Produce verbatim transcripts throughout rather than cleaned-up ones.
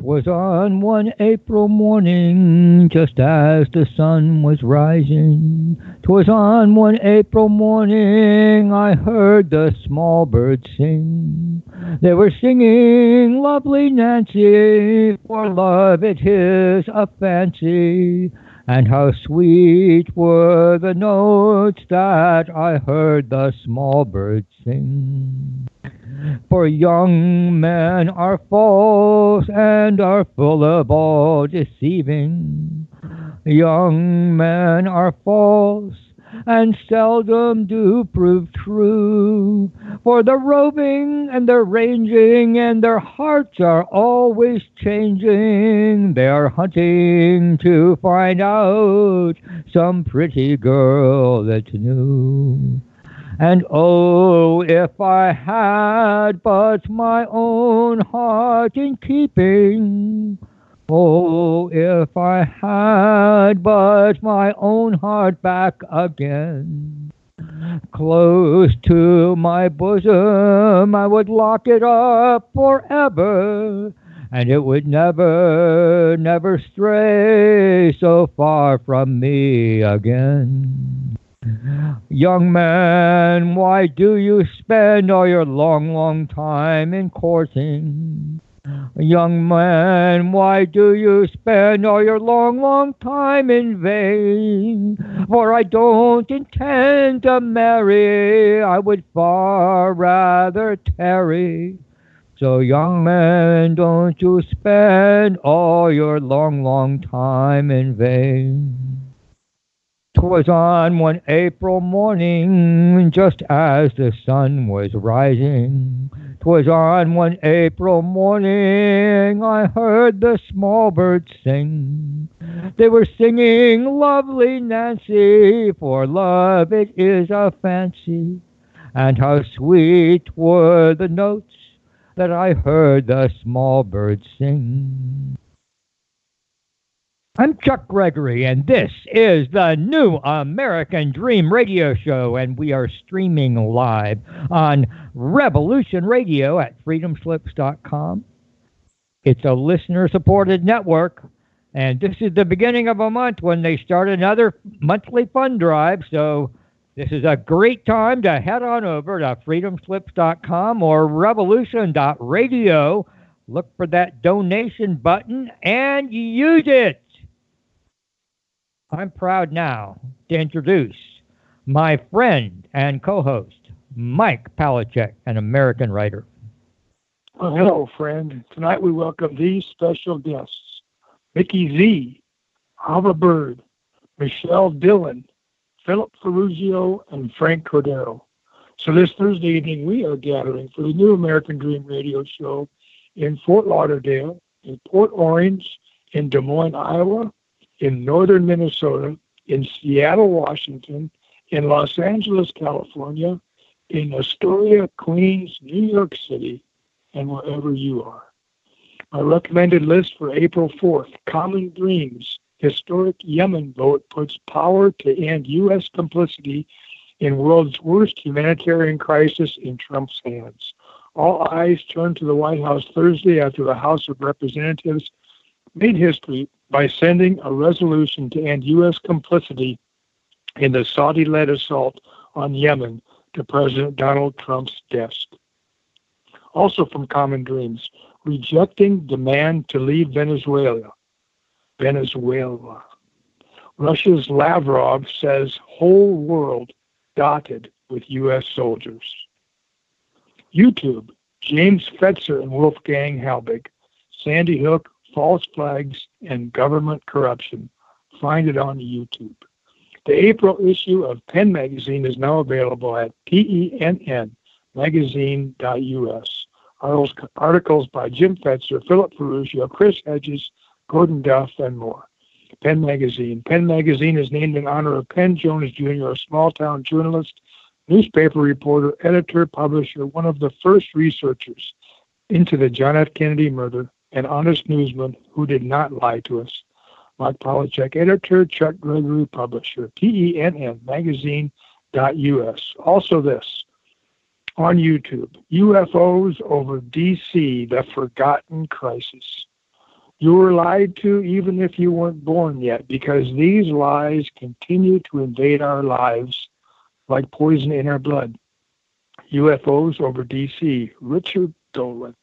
'Twas on one April morning, just as the sun was rising. 'Twas on one April morning, I heard the small birds sing. They were singing, "Lovely Nancy, for love it is a fancy." And how sweet were the notes that I heard the small birds sing. For young men are false and are full of all deceiving. Young men are false and seldom do prove true. For they're roving and they're ranging and their hearts are always changing. They're hunting to find out some pretty girl that's new. And oh, if I had but my own heart in keeping. Oh, if I had but my own heart back again. Close to my bosom I would lock it up forever, and it would never, never stray so far from me again. Young man, why do you spend all your long, long time in courting? Young man, why do you spend all your long, long time in vain? For I don't intend to marry, I would far rather tarry. So young man, don't you spend all your long, long time in vain. 'Twas on one April morning, just as the sun was rising. 'Twas on one April morning, I heard the small birds sing. They were singing, "Lovely Nancy, for love it is a fancy." And how sweet were the notes that I heard the small birds sing. I'm Chuck Gregory, and this is the New American Dream Radio Show, and we are streaming live on Revolution Radio at freedom slips dot com. It's a listener-supported network, and this is the beginning of a month when they start another monthly fund drive, so this is a great time to head on over to freedom slips dot com or revolution dot radio. Look for that donation button and use it. I'm proud now to introduce my friend and co-host, Mike Palachuk, an American writer. Well, hello, friend. Tonight we welcome these special guests, Mickey Z, Ava Bird, Michelle Dillon, Philip Ferrugio, and Frank Cordero. So this Thursday evening we are gathering for the New American Dream Radio Show in Fort Lauderdale, in Port Orange, in Des Moines, Iowa, in northern Minnesota, in Seattle, Washington, in Los Angeles, California, in Astoria, Queens, New York City, and wherever you are. My recommended list for April fourth, Common Dreams, Historic Yemen Vote Puts Power to End U S Complicity in World's Worst Humanitarian Crisis in Trump's Hands. All eyes turned to the White House Thursday after the House of Representatives made history by sending a resolution to end U S complicity in the Saudi-led assault on Yemen to President Donald Trump's desk. Also from Common Dreams, rejecting demand to leave Venezuela. Venezuela. Russia's Lavrov says whole world dotted with U S soldiers. YouTube, James Fetzer and Wolfgang Halbig, Sandy Hook, false flags, and government corruption. Find it on YouTube. The April issue of Penn Magazine is now available at penn magazine dot u s. Articles by Jim Fetzer, Philip Ferrugio, Chris Hedges, Gordon Duff, and more. Penn Magazine. Penn Magazine is named in honor of Penn Jones Junior, a small-town journalist, newspaper reporter, editor, publisher, one of the first researchers into the John F. Kennedy murder, an honest newsman who did not lie to us. Mike Palachuk, editor, Chuck Gregory, publisher, penn magazine dot u s. Also this, on YouTube, U F Os over D C, the Forgotten Crisis. You were lied to even if you weren't born yet, because these lies continue to invade our lives like poison in our blood. U F Os over D C, Richard Dolan.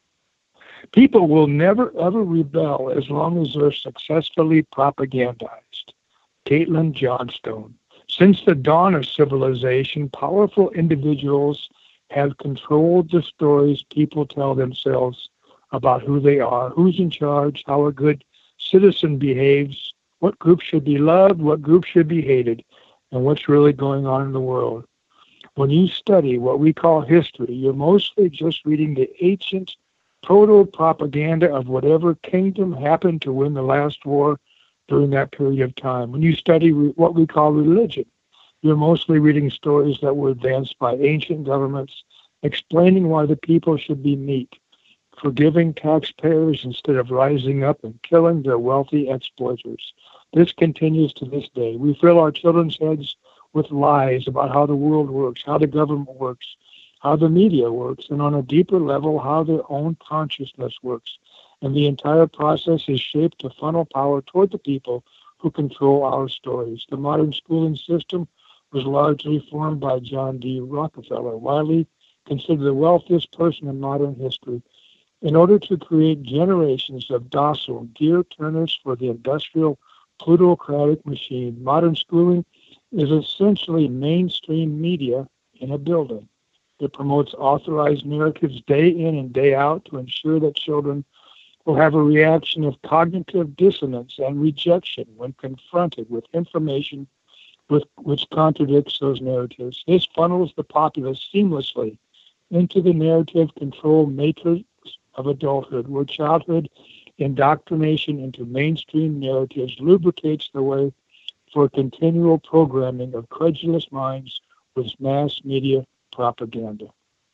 People will never ever rebel as long as they're successfully propagandized. Caitlin Johnstone. Since the dawn of civilization, powerful individuals have controlled the stories people tell themselves about who they are, who's in charge, how a good citizen behaves, what group should be loved, what group should be hated, and what's really going on in the world. When you study what we call history, you're mostly just reading the ancient proto-propaganda of whatever kingdom happened to win the last war during that period of time. When you study re- what we call religion, you're mostly reading stories that were advanced by ancient governments explaining why the people should be meek, forgiving taxpayers instead of rising up and killing their wealthy exploiters. This continues to this day. We fill our children's heads with lies about how the world works, how the government works, how the media works, and on a deeper level, how their own consciousness works. And the entire process is shaped to funnel power toward the people who control our stories. The modern schooling system was largely formed by John D. Rockefeller, widely considered the wealthiest person in modern history, in order to create generations of docile gear-turners for the industrial plutocratic machine. Modern schooling is essentially mainstream media in a building. It promotes authorized narratives day in and day out to ensure that children will have a reaction of cognitive dissonance and rejection when confronted with information with, which contradicts those narratives. This funnels the populace seamlessly into the narrative control matrix of adulthood, where childhood indoctrination into mainstream narratives lubricates the way for continual programming of credulous minds with mass media propaganda.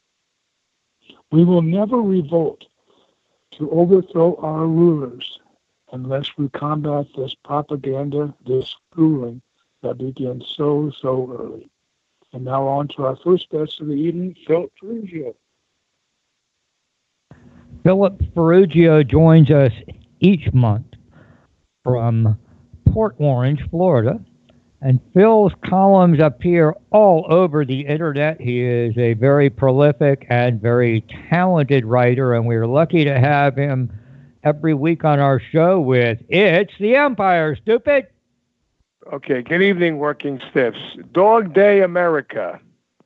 We will never revolt to overthrow our rulers unless we combat this propaganda, this schooling that begins so, so early. And now on to our first guest of the evening, Philip Ferruggio. Philip Ferruggio joins us each month from Port Orange, Florida. And Phil's columns appear all over the internet. He is a very prolific and very talented writer, and we're lucky to have him every week on our show with It's the Empire, Stupid. Okay, good evening, Working Stiffs. Dog Day America.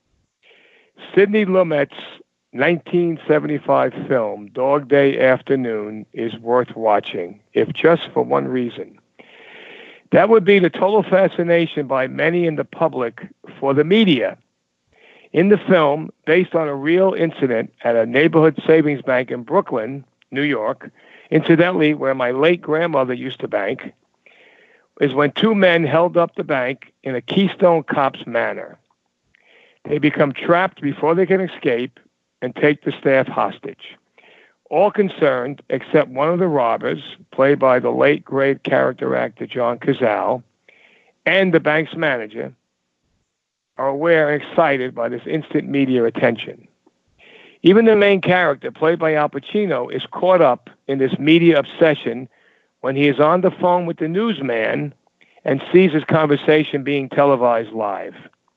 Sidney Lumet's nineteen seventy-five film, Dog Day Afternoon, is worth watching, if just for one reason. That would be the total fascination by many in the public for the media. In the film, based on a real incident at a neighborhood savings bank in Brooklyn, New York, incidentally where my late grandmother used to bank, is when two men held up the bank in a Keystone Cops manner. They become trapped before they can escape and take the staff hostage. All concerned, except one of the robbers, played by the late great character actor John Cazale, and the bank's manager, are aware and excited by this instant media attention. Even the main character, played by Al Pacino, is caught up in this media obsession when he is on the phone with the newsman and sees his conversation being televised live.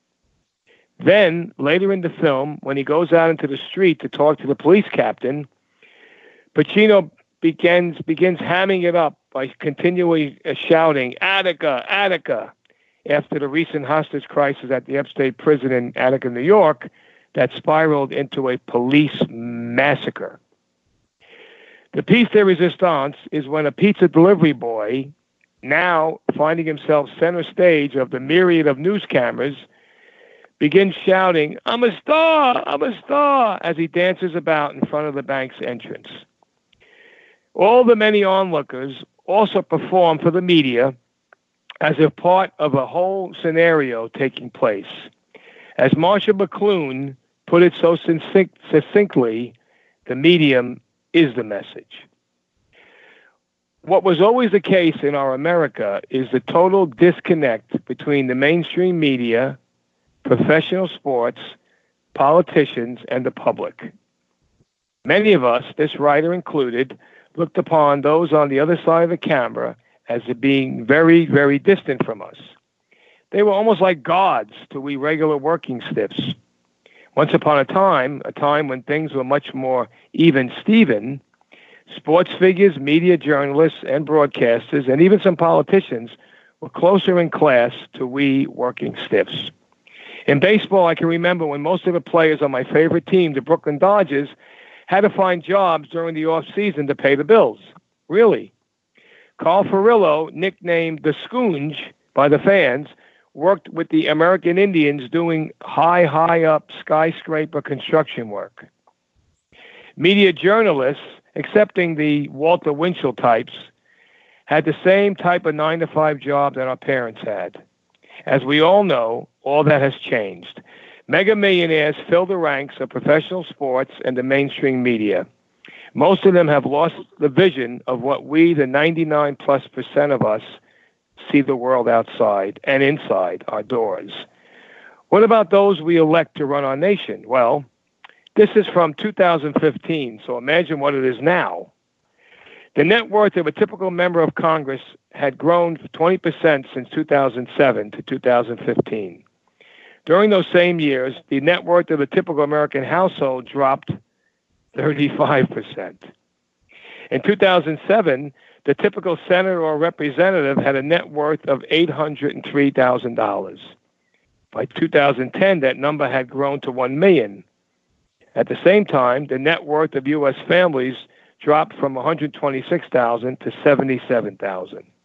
Then, later in the film, when he goes out into the street to talk to the police captain, Pacino begins begins hamming it up by continually uh, shouting, Attica, Attica, after the recent hostage crisis at the upstate prison in Attica, New York, that spiraled into a police massacre. The piece de resistance is when a pizza delivery boy, now finding himself center stage of the myriad of news cameras, begins shouting, I'm a star, I'm a star, as he dances about in front of the bank's entrance. All the many onlookers also perform for the media as if part of a whole scenario taking place. As Marshall McLuhan put it so succinct, succinctly, the medium is the message. What was always the case in our America is the total disconnect between the mainstream media, professional sports, politicians, and the public. Many of us, this writer included, looked upon those on the other side of the camera as being very, very distant from us. They were almost like gods to we regular working stiffs. Once upon a time, a time when things were much more even-steven, sports figures, media journalists, and broadcasters, and even some politicians were closer in class to we working stiffs. In baseball, I can remember when most of the players on my favorite team, the Brooklyn Dodgers, had to find jobs during the off-season to pay the bills. Really. Carl Furillo, nicknamed the Scoonge by the fans, worked with the American Indians doing high, high up skyscraper construction work. Media journalists, excepting the Walter Winchell types, had the same type of nine to five job that our parents had. As we all know, all that has changed. Mega millionaires fill the ranks of professional sports and the mainstream media. Most of them have lost the vision of what we, the ninety-nine plus percent of us, see the world outside and inside our doors. What about those we elect to run our nation? Well, this is from two thousand fifteen, so imagine what it is now. The net worth of a typical member of Congress had grown twenty percent since two thousand seven to two thousand fifteen. During those same years, the net worth of a typical American household dropped thirty-five percent. In two thousand seven, the typical senator or representative had a net worth of eight hundred three thousand dollars. By two thousand ten, that number had grown to one million dollars. At the same time, the net worth of U S families dropped from one hundred twenty-six thousand dollars to seventy-seven thousand dollars.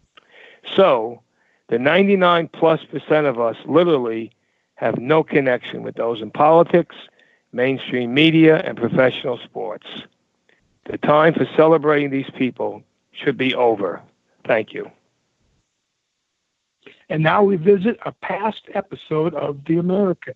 So, the ninety-nine plus percent of us literally have no connection with those in politics, mainstream media, and professional sports. The time for celebrating these people should be over. Thank you. And now we visit a past episode of The Americans.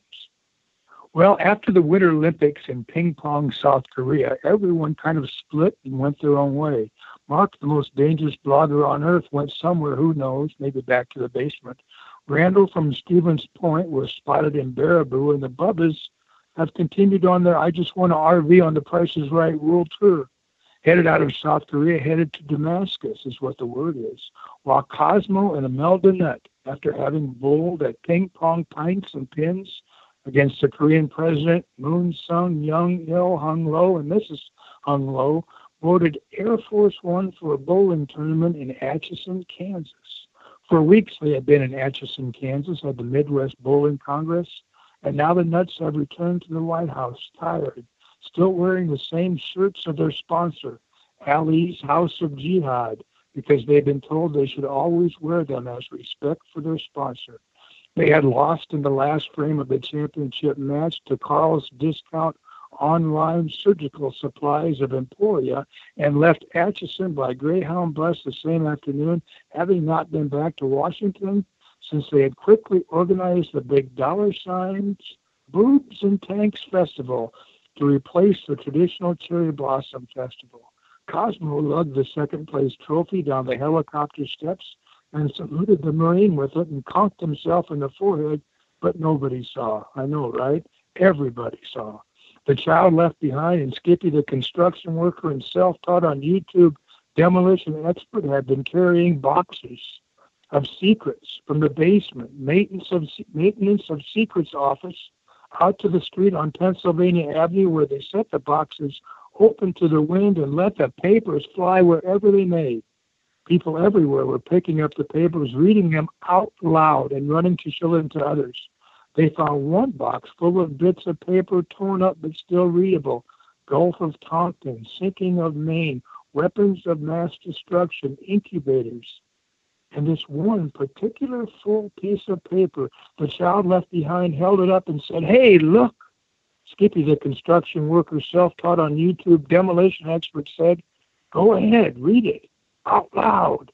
Well, after the Winter Olympics in Ping Pong, South Korea, everyone kind of split and went their own way. Mark, the most dangerous blogger on earth, went somewhere, who knows, maybe back to the basement. Randall from Stevens Point was spotted in Baraboo, and the Bubbas have continued on their I Just Want an R V on the Price is Right world tour. Headed out of South Korea, headed to Damascus is what the word is. While Cosmo and Imelda Nutt, after having bowled at ping pong pints and pins against the Korean president, Moon Sung Young Il Hung Lo and Missus Hung Lo, boarded Air Force One for a bowling tournament in Atchison, Kansas. For weeks they had been in Atchison, Kansas at the Midwest Bowling Congress, and now the Nuts have returned to the White House, tired, still wearing the same shirts of their sponsor, Ali's House of Jihad, because they've been told they should always wear them as respect for their sponsor. They had lost in the last frame of the championship match to Carl's Discount Online Surgical Supplies of Emporia and left Atchison by Greyhound bus the same afternoon, having not been back to Washington since they had quickly organized the big dollar signs, boobs, and tanks festival to replace the traditional Cherry Blossom Festival. Cosmo lugged the second place trophy down the helicopter steps and saluted the Marine with it and conked himself in the forehead, but nobody saw. I know, right? Everybody saw. The child left behind and Skippy, the construction worker and self-taught on YouTube demolition expert, had been carrying boxes of secrets from the basement, maintenance of, maintenance of secrets office, out to the street on Pennsylvania Avenue where they set the boxes open to the wind and let the papers fly wherever they may. People everywhere were picking up the papers, reading them out loud, and running to show them to others. They found one box full of bits of paper, torn up but still readable. Gulf of Tonkin, sinking of Maine, weapons of mass destruction, incubators. And this one particular full piece of paper the child left behind held it up and said, "Hey, look." Skippy, the construction worker, self-taught on YouTube demolition expert, said, "Go ahead, read it out loud."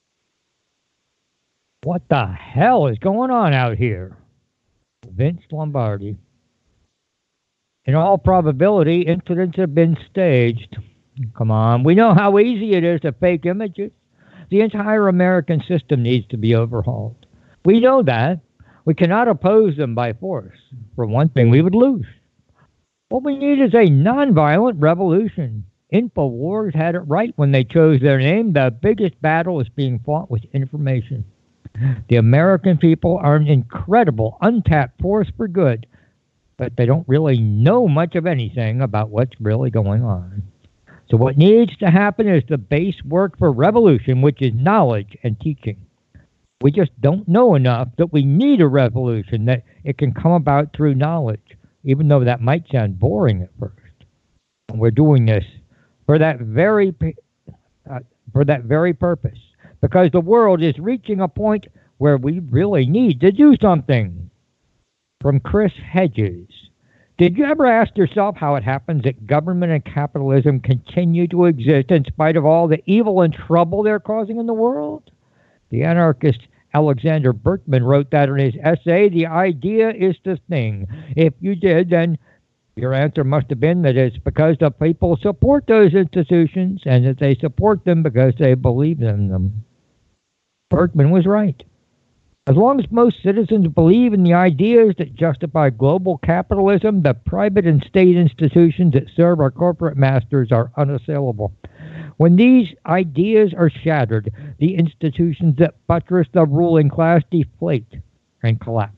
What the hell is going on out here? Vince Lombardi. In all probability, incidents have been staged. Come on, we know how easy it is to fake images. The entire American system needs to be overhauled. We know that. We cannot oppose them by force. For one thing, we would lose. What we need is a nonviolent revolution. InfoWars had it right when they chose their name. The biggest battle is being fought with information. The American people are an incredible, untapped force for good, but they don't really know much of anything about what's really going on. So what needs to happen is the base work for revolution, which is knowledge and teaching. We just don't know enough that we need a revolution, that it can come about through knowledge, even though that might sound boring at first. And we're doing this for that very uh, for that very purpose, because the world is reaching a point where we really need to do something. From Chris Hedges. Did you ever ask yourself how it happens that government and capitalism continue to exist in spite of all the evil and trouble they're causing in the world? The anarchist Alexander Berkman wrote that in his essay, The Idea is the Thing. If you did, then your answer must have been that it's because the people support those institutions and that they support them because they believe in them. Berkman was right. As long as most citizens believe in the ideas that justify global capitalism, the private and state institutions that serve our corporate masters are unassailable. When these ideas are shattered, the institutions that buttress the ruling class deflate and collapse.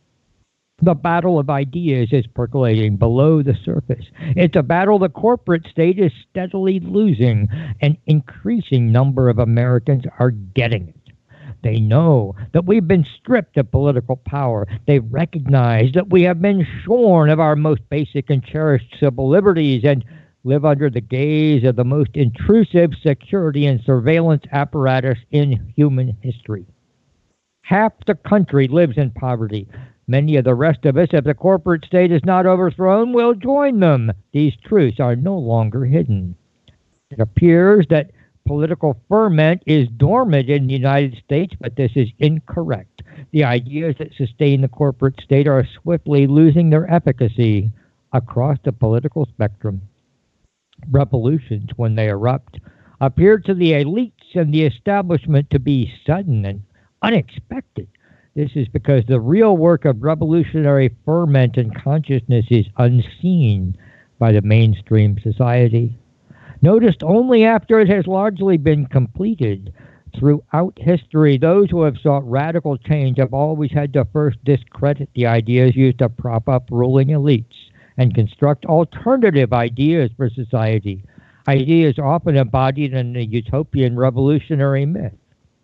The battle of ideas is percolating below the surface. It's a battle the corporate state is steadily losing. An increasing number of Americans are getting it. They know that we've been stripped of political power. They recognize that we have been shorn of our most basic and cherished civil liberties and live under the gaze of the most intrusive security and surveillance apparatus in human history. Half the country lives in poverty. Many of the rest of us, if the corporate state is not overthrown, will join them. These truths are no longer hidden. It appears that political ferment is dormant in the United States, but this is incorrect. The ideas that sustain the corporate state are swiftly losing their efficacy across the political spectrum. Revolutions, when they erupt, appear to the elites and the establishment to be sudden and unexpected. This is because the real work of revolutionary ferment and consciousness is unseen by the mainstream society. Noticed only after it has largely been completed. Throughout history, those who have sought radical change have always had to first discredit the ideas used to prop up ruling elites and construct alternative ideas for society, ideas often embodied in the utopian revolutionary myth.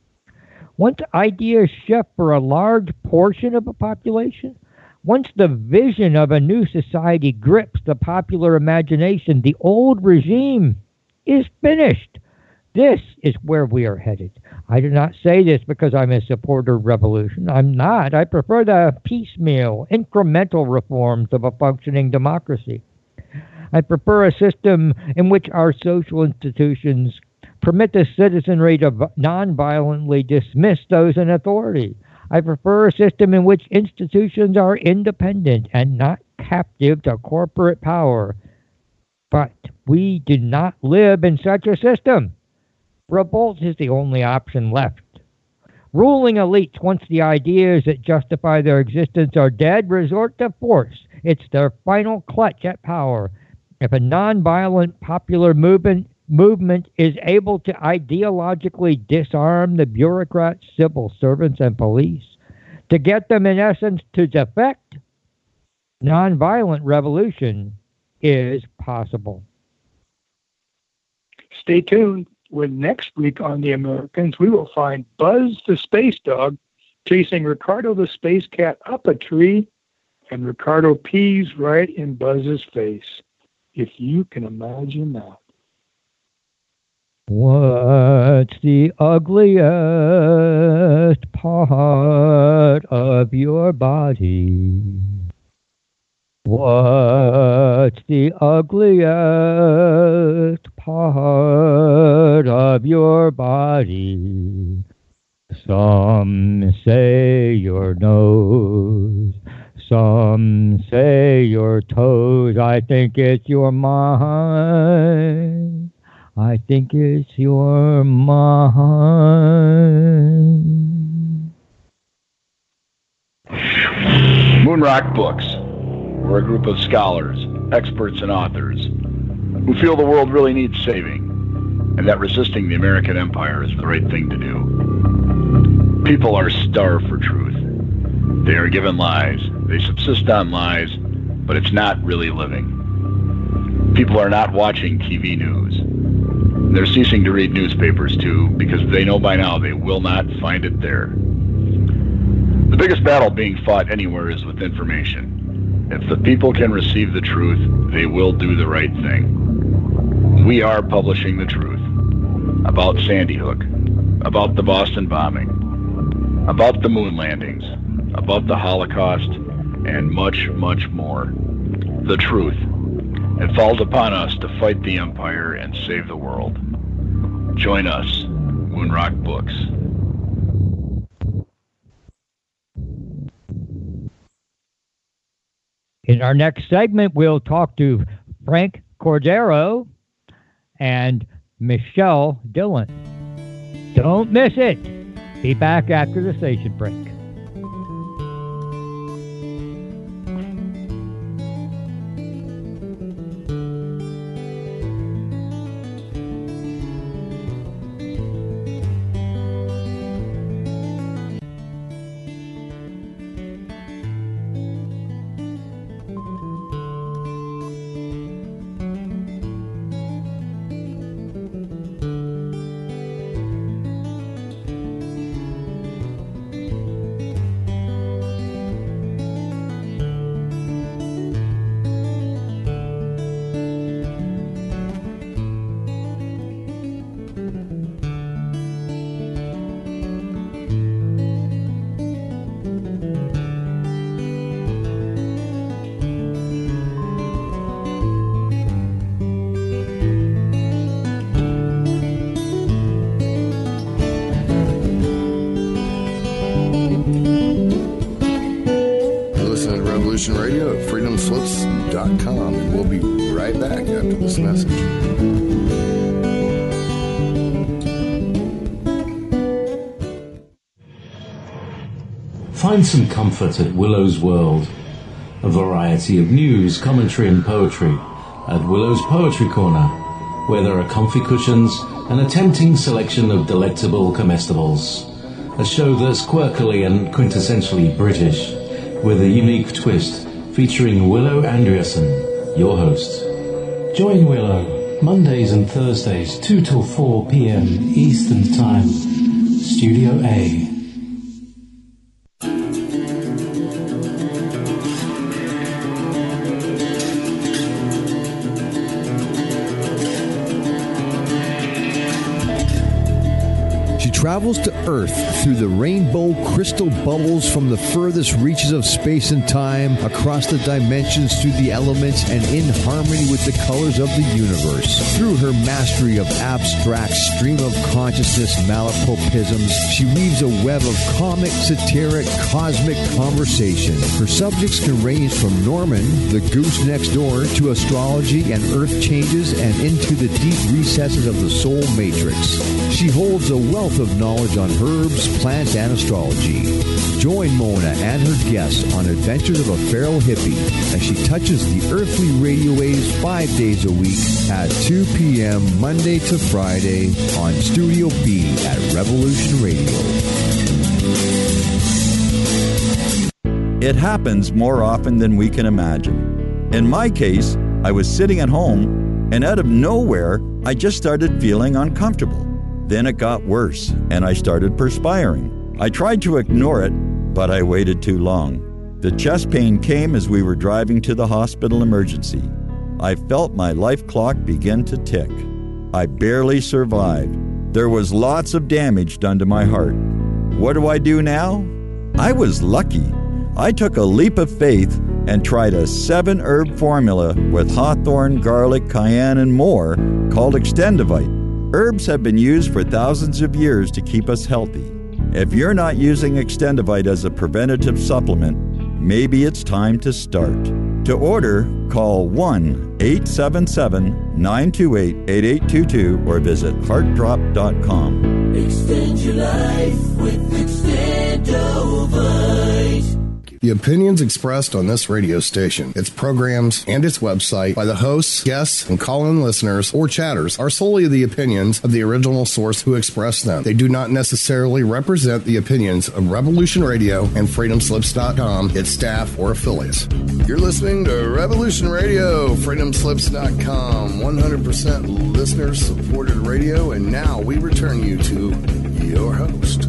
Once ideas shift for a large portion of a population, once the vision of a new society grips the popular imagination, the old regime is finished. This is where we are headed. I do not say this because I'm a supporter of revolution. I'm not. I prefer the piecemeal, incremental reforms of a functioning democracy. I prefer a system in which our social institutions permit the citizenry to non-violently dismiss those in authority. I prefer a system in which institutions are independent and not captive to corporate power. But we do not live in such a system. Revolt is the only option left. Ruling elites, once the ideas that justify their existence are dead, resort to force. It's their final clutch at power. If a nonviolent popular movement movement is able to ideologically disarm the bureaucrats, civil servants, and police, to get them in essence to defect, nonviolent revolution is possible. Stay tuned. When next week on The Americans, we will find Buzz the Space Dog chasing Ricardo the Space Cat up a tree, and Ricardo pees right in Buzz's face. If you can imagine that. What's the ugliest part of your body? What's the ugliest part of your body? Some say your nose, some say your toes. I think it's your mind. I think it's your mind. Moonrock Books. We're a group of scholars, experts, and authors who feel the world really needs saving, and that resisting the American empire is the right thing to do. People are starved for truth. They are given lies. They subsist on lies, but it's not really living. People are not watching T V news. They're ceasing to read newspapers too, because they know by now they will not find it there. The biggest battle being fought anywhere is with information. If the people can receive the truth, they will do the right thing. We are publishing the truth about Sandy Hook, about the Boston bombing, about the moon landings, about the Holocaust, and much, much more. The truth. It falls upon us to fight the empire and save the world. Join us, Moonrock Books. In our next segment, we'll talk to Frank Cordero and Michelle Dillon. Don't miss it. Be back after the station break. Radio at freedom slips dot com, and we'll be right back after this message. Find some comfort at Willow's World. A variety of news, commentary and poetry at Willow's Poetry Corner, where there are comfy cushions and a tempting selection of delectable comestibles. A show that's quirkily and quintessentially British, with a unique twist, featuring Willow Andreasen, your host. Join Willow, Mondays and Thursdays, two till four p.m. Eastern Time, Studio A. Travels to Earth through the rainbow crystal bubbles from the furthest reaches of space and time, across the dimensions through the elements, and in harmony with the colors of the universe. Through her mastery of abstract stream of consciousness malapropisms, she weaves a web of comic, satiric, cosmic conversation. Her subjects can range from Norman, the goose next door, to astrology and earth changes, and into the deep recesses of the soul matrix. She holds a wealth of knowledge on herbs, plants, and astrology. Join Mona and her guests on adventures of a feral hippie as she touches the earthly radio waves five days a week at two p.m. Monday to Friday on Studio B at Revolution Radio. It happens more often than we can imagine. In my case, I was sitting at home, and out of nowhere, I just started feeling uncomfortable. Then it got worse, and I started perspiring. I tried to ignore it, but I waited too long. The chest pain came as we were driving to the hospital emergency. I felt my life clock begin to tick. I barely survived. There was lots of damage done to my heart. What do I do now? I was lucky. I took a leap of faith and tried a seven-herb formula with hawthorn, garlic, cayenne, and more called Extendivite. Herbs have been used for thousands of years to keep us healthy. If you're not using Extendivite as a preventative supplement, maybe it's time to start. To order, call one eight seven seven, nine two eight, eight eight two two or visit heart drop dot com. Extend your life with Extendivite. The opinions expressed on this radio station, its programs, and its website by the hosts, guests, and call-in listeners or chatters are solely the opinions of the original source who expressed them. They do not necessarily represent the opinions of Revolution Radio and freedom slips dot com, its staff, or affiliates. You're listening to Revolution Radio, freedom slips dot com, one hundred percent listener-supported radio, and now we return you to your host.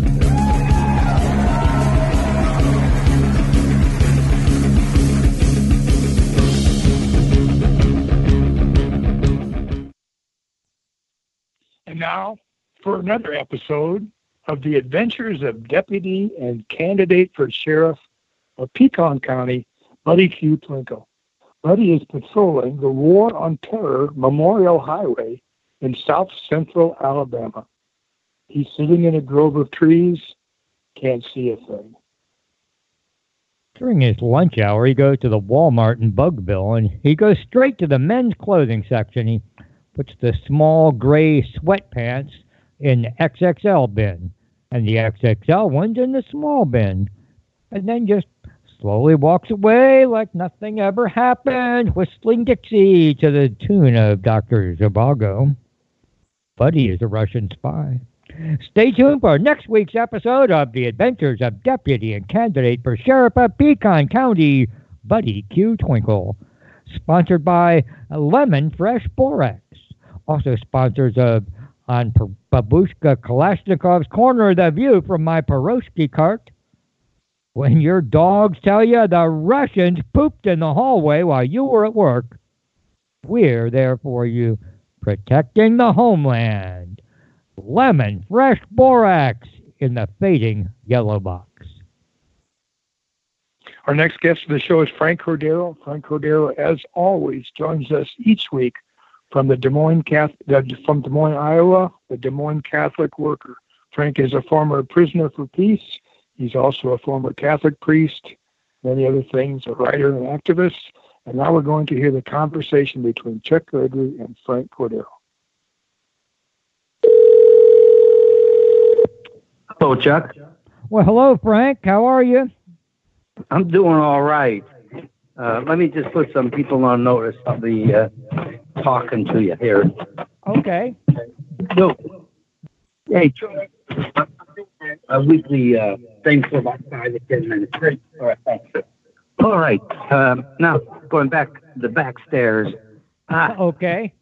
And now for another episode of the adventures of Deputy and Candidate for Sheriff of Pecan County, Buddy Q. Twinkle. Buddy is patrolling the War on Terror Memorial Highway in south central Alabama. He's sitting in a grove of trees, can't see a thing. During his lunch hour, he goes to the Walmart in Bugville, and he goes straight to the men's clothing section. He puts the small gray sweatpants in the X X L bin, and the X X L one's in the small bin, and then just slowly walks away like nothing ever happened, whistling Dixie to the tune of Doctor Zhivago. Buddy is a Russian spy. Stay tuned for next week's episode of The Adventures of Deputy and Candidate for Sheriff of Pecan County, Buddy Q. Twinkle. Sponsored by Lemon Fresh Borax. Also sponsors of on Babushka Kalashnikov's Corner of the View from my Peroshki cart. When your dogs tell you the Russians pooped in the hallway while you were at work, we're there for you, protecting the homeland. Lemon Fresh Borax in the fading yellow box. Our next guest of the show is Frank Cordero. Frank Cordero, as always, joins us each week from the Des Moines Catholic, from Des Moines, Iowa, the Des Moines Catholic worker. Frank is a former prisoner for peace. He's also a former Catholic priest, many other things, a writer and activist. And now we're going to hear the conversation between Chuck Gregory and Frank Cordero. Hello, Chuck. Well, hello, Frank. How are you? I'm doing all right. Uh, let me just put some people on notice. I'll be uh, talking to you here. Okay. So, hey, Chuck. A weekly uh, thing for about five to ten minutes. All right, thanks. All right. Um, now, going back to the back stairs. Uh, okay.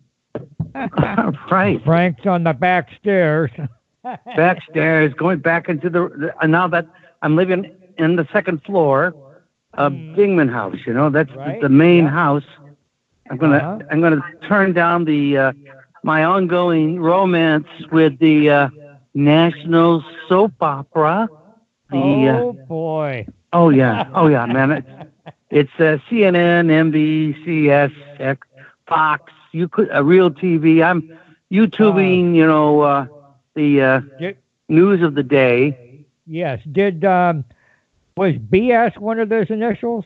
Right. Frank's on the back stairs. Back stairs, going back into the, and now that I'm living in the second floor of mm. Dingman House, you know, that's right. the, the main yeah. house. I'm gonna, uh-huh. I'm gonna turn down the uh, my ongoing romance with the uh, national soap opera. The, oh uh, boy! Oh yeah, oh yeah, man! It's, it's uh, C N N, N B C, S, Fox. You could a uh, Real T V. I'm YouTubing, uh, you know. Uh, The uh, did, news of the day. Yes. Did um, was B S one of those initials?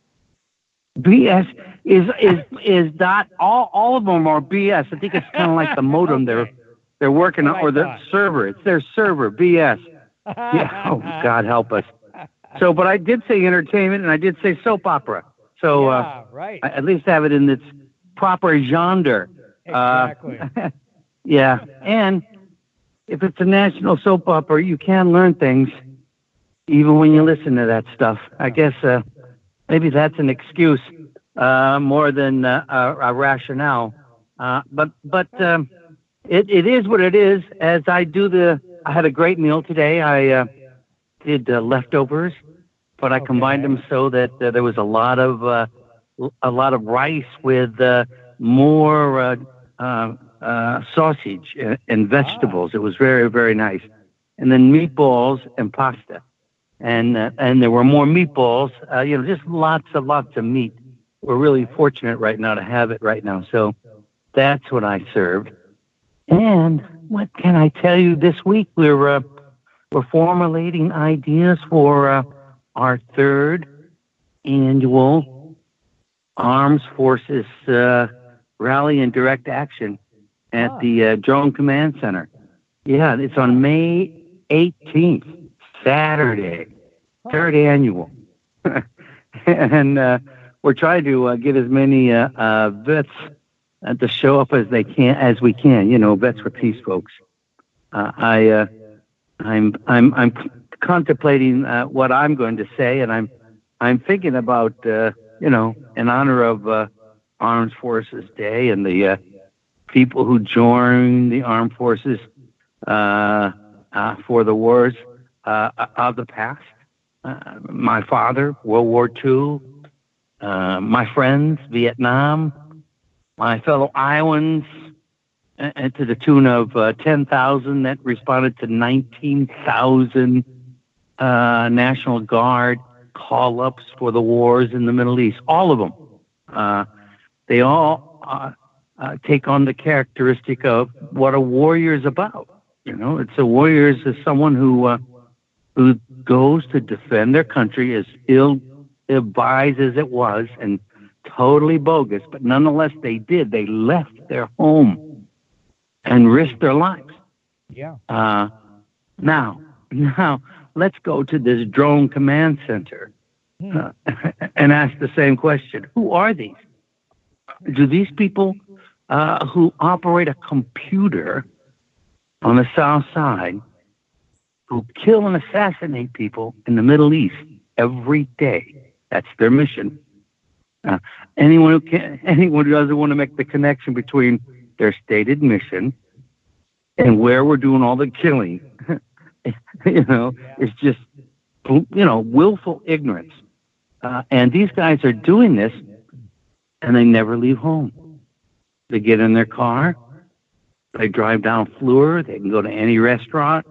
B S is is is dot. All all of them are B S. I think it's kind of like the modem okay. they're they're working on, or the server. It's their server. B S. Yeah. Oh God, help us. So, but I did say entertainment, and I did say soap opera. So, yeah, uh, right. I at least have it in its proper genre. Exactly. Uh, yeah, and. If it's a national soap opera, you can learn things even when you listen to that stuff. I guess uh, maybe that's an excuse uh, more than uh, a, a rationale. Uh, but but um, it, it is what it is. As I do the, I had a great meal today. I uh, did uh, leftovers, but I okay. combined them so that uh, there was a lot of uh, a lot of rice with uh, more. Uh, uh, Uh, sausage and vegetables. Ah. It was very, very nice. And then meatballs and pasta. And uh, and there were more meatballs. Uh, you know, just lots and lots of meat. We're really fortunate right now to have it right now. So that's what I served. And what can I tell you this week? We're uh, we're formulating ideas for uh, our third annual Armed Forces uh, Rally and Direct Action at ah. the uh, Drone Command Center. Yeah, it's on May eighteenth, Saturday, third annual. and uh, we're trying to uh, get as many uh, uh, vets uh, to show up as they can, as we can. You know, Vets for Peace folks. Uh, I, uh, I'm, I'm, I'm contemplating uh, what I'm going to say, and I'm, I'm thinking about, uh, you know, in honor of uh, Armed Forces Day and the uh, people who joined the armed forces uh, uh, for the wars uh, of the past. Uh, my father, World War Two. Uh, my friends, Vietnam. My fellow Iowans, and to the tune of uh, ten thousand that responded to nineteen thousand uh, National Guard call-ups for the wars in the Middle East. All of them. Uh, they all uh, uh, take on the characteristic of what a warrior is about. You know, it's a warrior is someone who uh, who goes to defend their country, as ill-advised as it was and totally bogus, but nonetheless they did. They left their home and risked their lives. Yeah. Uh, now, now let's go to this drone command center uh, and ask the same question. Who are these? Do these people uh, who operate a computer on the South Side, who kill and assassinate people in the Middle East every day, that's their mission. Uh, anyone who can, anyone who doesn't want to make the connection between their stated mission and where we're doing all the killing, you know, it's just, you know, willful ignorance. Uh, and these guys are doing this, and they never leave home. They get in their car, they drive down Fleur, they can go to any restaurant,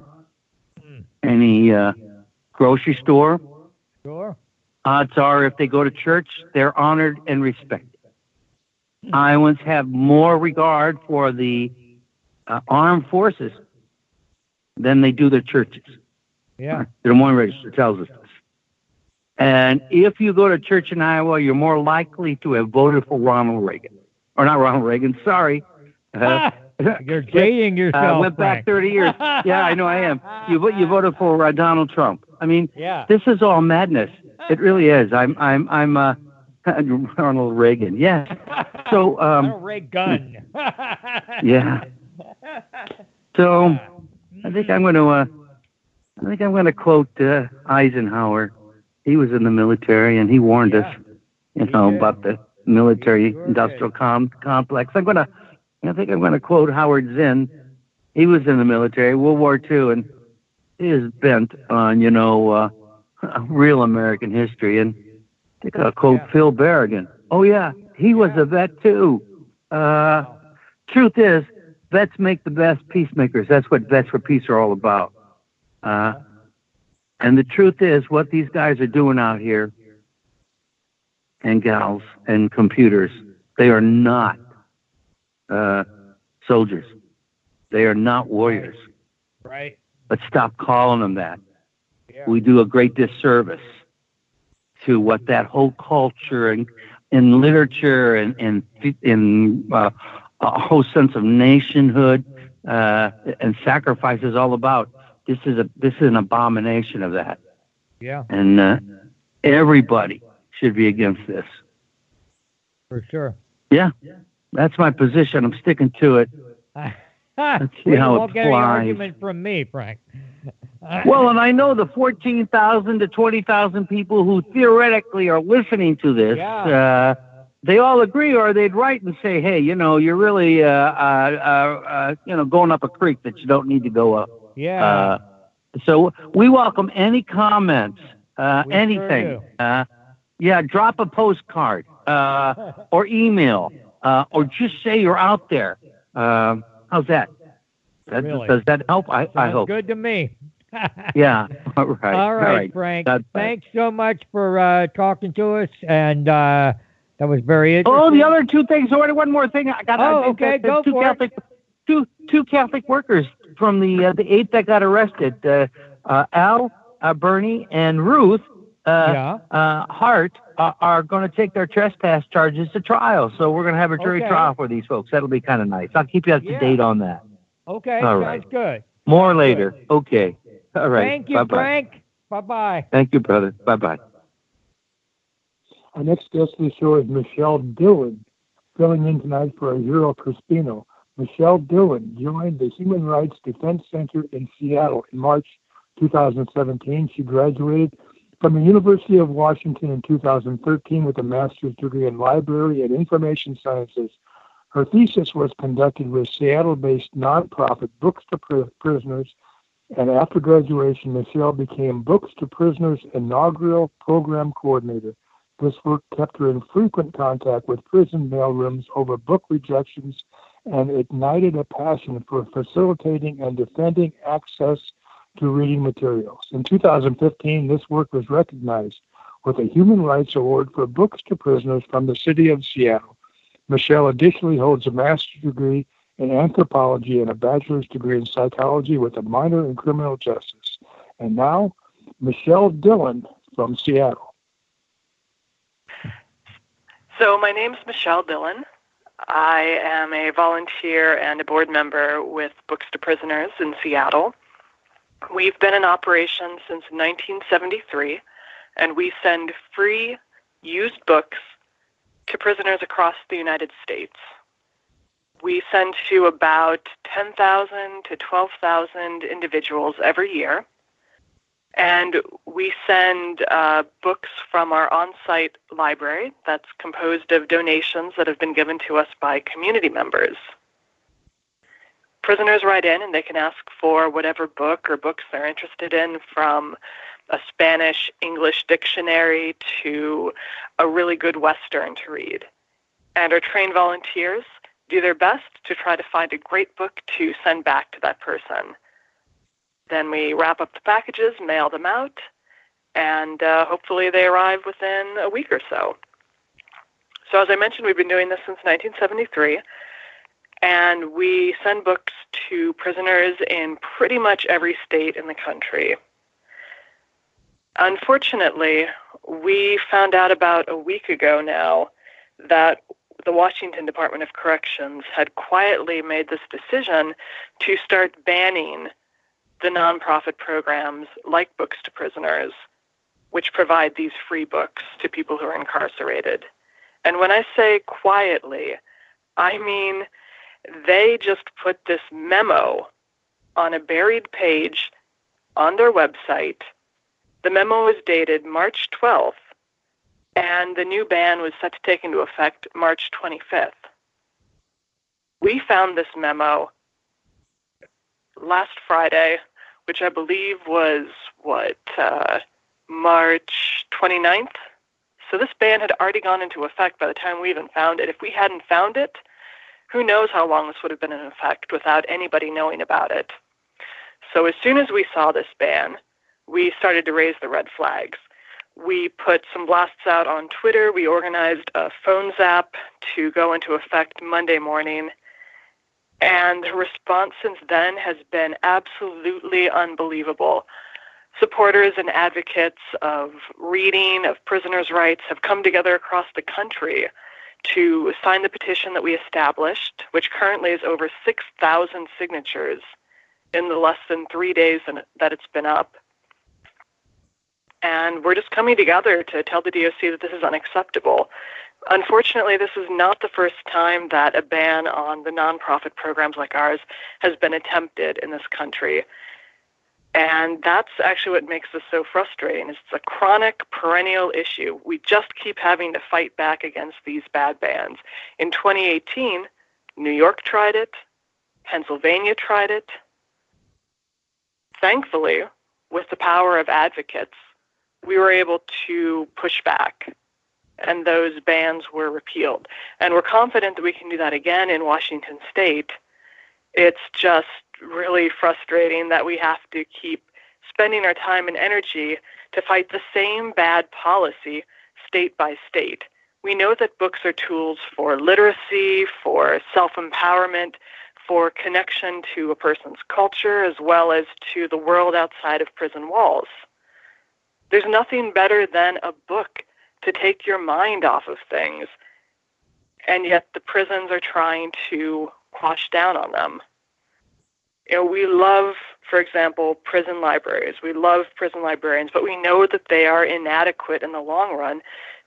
any uh, grocery store. Sure. Odds are, if they go to church, they're honored and respected. Iowans have more regard for the uh, armed forces than they do their churches. Yeah. The Des Moines Register tells us this. And if you go to church in Iowa, you're more likely to have voted for Ronald Reagan. Or not Ronald Reagan, sorry. Uh, You're dating yourself. Uh, went back Frank. thirty years. Yeah, I know I am. You you voted for uh, Donald Trump. I mean, yeah. This is all madness. It really is. I'm I'm I'm uh, Ronald Reagan. Yeah. So um, Ronald Reagan. Yeah. So I think I'm going to uh, I think I'm going to quote uh, Eisenhower. He was in the military and he warned Yeah. us, you He know, did. about the military Sure industrial com- complex. I'm going to I think I'm going to quote Howard Zinn. He was in the military, World War Two, and he is bent on, you know, uh, real American history. And I think I'll quote Yeah. Phil Berrigan. Oh, yeah, he was a vet, too. Uh, truth is, vets make the best peacemakers. That's what Vets for Peace are all about. Uh, and the truth is, what these guys are doing out here, and gals, and computers, they are not uh, soldiers. They are not warriors. Right. But stop calling them that. Yeah. We do a great disservice to what that whole culture and in literature and in in uh, a whole sense of nationhood uh, and sacrifice is all about. This is a this is an abomination of that. Yeah. And uh, everybody should be against this. For sure. Yeah, that's my position. I'm sticking to it. Let's see Well, how you it won't get any flies. argument from me, Frank. Well, and I know the fourteen thousand to twenty thousand people who theoretically are listening to this, Yeah. uh, they all agree, or they'd write and say, hey, you know, you're really, uh, uh, uh, uh, you know, going up a creek that you don't need to go up. Yeah. Uh, so we welcome any comments, uh, We sure anything. do. Uh, yeah, drop a postcard uh, or email, uh, or just say you're out there. Um, how's that? that Really? Does that help? I, I Sounds hope. good to me. Yeah. All right. All right, Frank. God bless. Thanks so much for uh, talking to us, and uh, that was very interesting. Oh, the other two things. Or one more thing. I got. Oh, I think okay, that- go two for it. Catholic, Two two Catholic workers from the uh, the eight that got arrested. Uh, uh, Al, uh, Bernie, and Ruth uh, Yeah. uh, Hart uh, are going to take their trespass charges to trial. So we're going to have a jury Okay. trial for these folks. That'll be kind of nice. I'll keep you up to Yeah. date on that. Okay, All sounds right. good. More later. Okay. All right. Thank you, Bye-bye. Frank. Bye-bye. Thank you, brother. Bye bye. Our next guest of the show is Michelle Dillon, filling in tonight for Arturo Crispino. Michelle Dillon joined the Human Rights Defense Center in Seattle in March two thousand seventeen. She graduated from the University of Washington in two thousand thirteen with a master's degree in library and information sciences. Her thesis was conducted with Seattle-based nonprofit Books to Pr- Prisoners, and after graduation, Michelle became Books to Prisoners' inaugural program coordinator. This work kept her in frequent contact with prison mailrooms over book rejections and ignited a passion for facilitating and defending access to reading materials. In two thousand fifteen, this work was recognized with a Human Rights Award for Books to Prisoners from the City of Seattle. Michelle additionally holds a master's degree in anthropology and a bachelor's degree in psychology with a minor in criminal justice. And now, Michelle Dillon from Seattle. So my name's Michelle Dillon. I am a volunteer and a board member with Books to Prisoners in Seattle. We've been in operation since nineteen seventy-three, and we send free used books to prisoners across the United States. We send to about ten thousand to twelve thousand individuals every year, and we send uh, books from our on-site library that's composed of donations that have been given to us by community members. Prisoners write in and they can ask for whatever book or books they're interested in, from a Spanish-English dictionary to a really good Western to read. And our trained volunteers do their best to try to find a great book to send back to that person. Then we wrap up the packages, mail them out, and uh, hopefully they arrive within a week or so. So as I mentioned, we've been doing this since nineteen seventy-three, and we send books to prisoners in pretty much every state in the country. Unfortunately, we found out about a week ago now that the Washington Department of Corrections had quietly made this decision to start banning the nonprofit programs like Books to Prisoners, which provide these free books to people who are incarcerated. And when I say quietly, I mean they just put this memo on a buried page on their website. The memo was dated March twelfth, and the new ban was set to take into effect March twenty-fifth. We found this memo last Friday, which I believe was, what, uh, March twenty-ninth? So this ban had already gone into effect by the time we even found it. If we hadn't found it, who knows how long this would have been in effect without anybody knowing about it. So as soon as we saw this ban, we started to raise the red flags. We put some blasts out on Twitter. We organized a phone zap to go into effect Monday morning. And the response since then has been absolutely unbelievable. Supporters and advocates of reading, of prisoners' rights, have come together across the country to sign the petition that we established, which currently is over six thousand signatures in the less than three days that it's been up. And we're just coming together to tell the D O C that this is unacceptable. Unfortunately, this is not the first time that a ban on the nonprofit programs like ours has been attempted in this country. And that's actually what makes this so frustrating. It's a chronic, perennial issue. We just keep having to fight back against these bad bans. In twenty eighteen, New York tried it. Pennsylvania tried it. Thankfully, with the power of advocates, we were able to push back, and those bans were repealed. And we're confident that we can do that again in Washington State. It's just really frustrating that we have to keep spending our time and energy to fight the same bad policy state by state. We know that books are tools for literacy, for self-empowerment, for connection to a person's culture, as well as to the world outside of prison walls. There's nothing better than a book to take your mind off of things, and yet the prisons are trying to quash down on them. You know, we love, for example, prison libraries. We love prison librarians, but we know that they are inadequate in the long run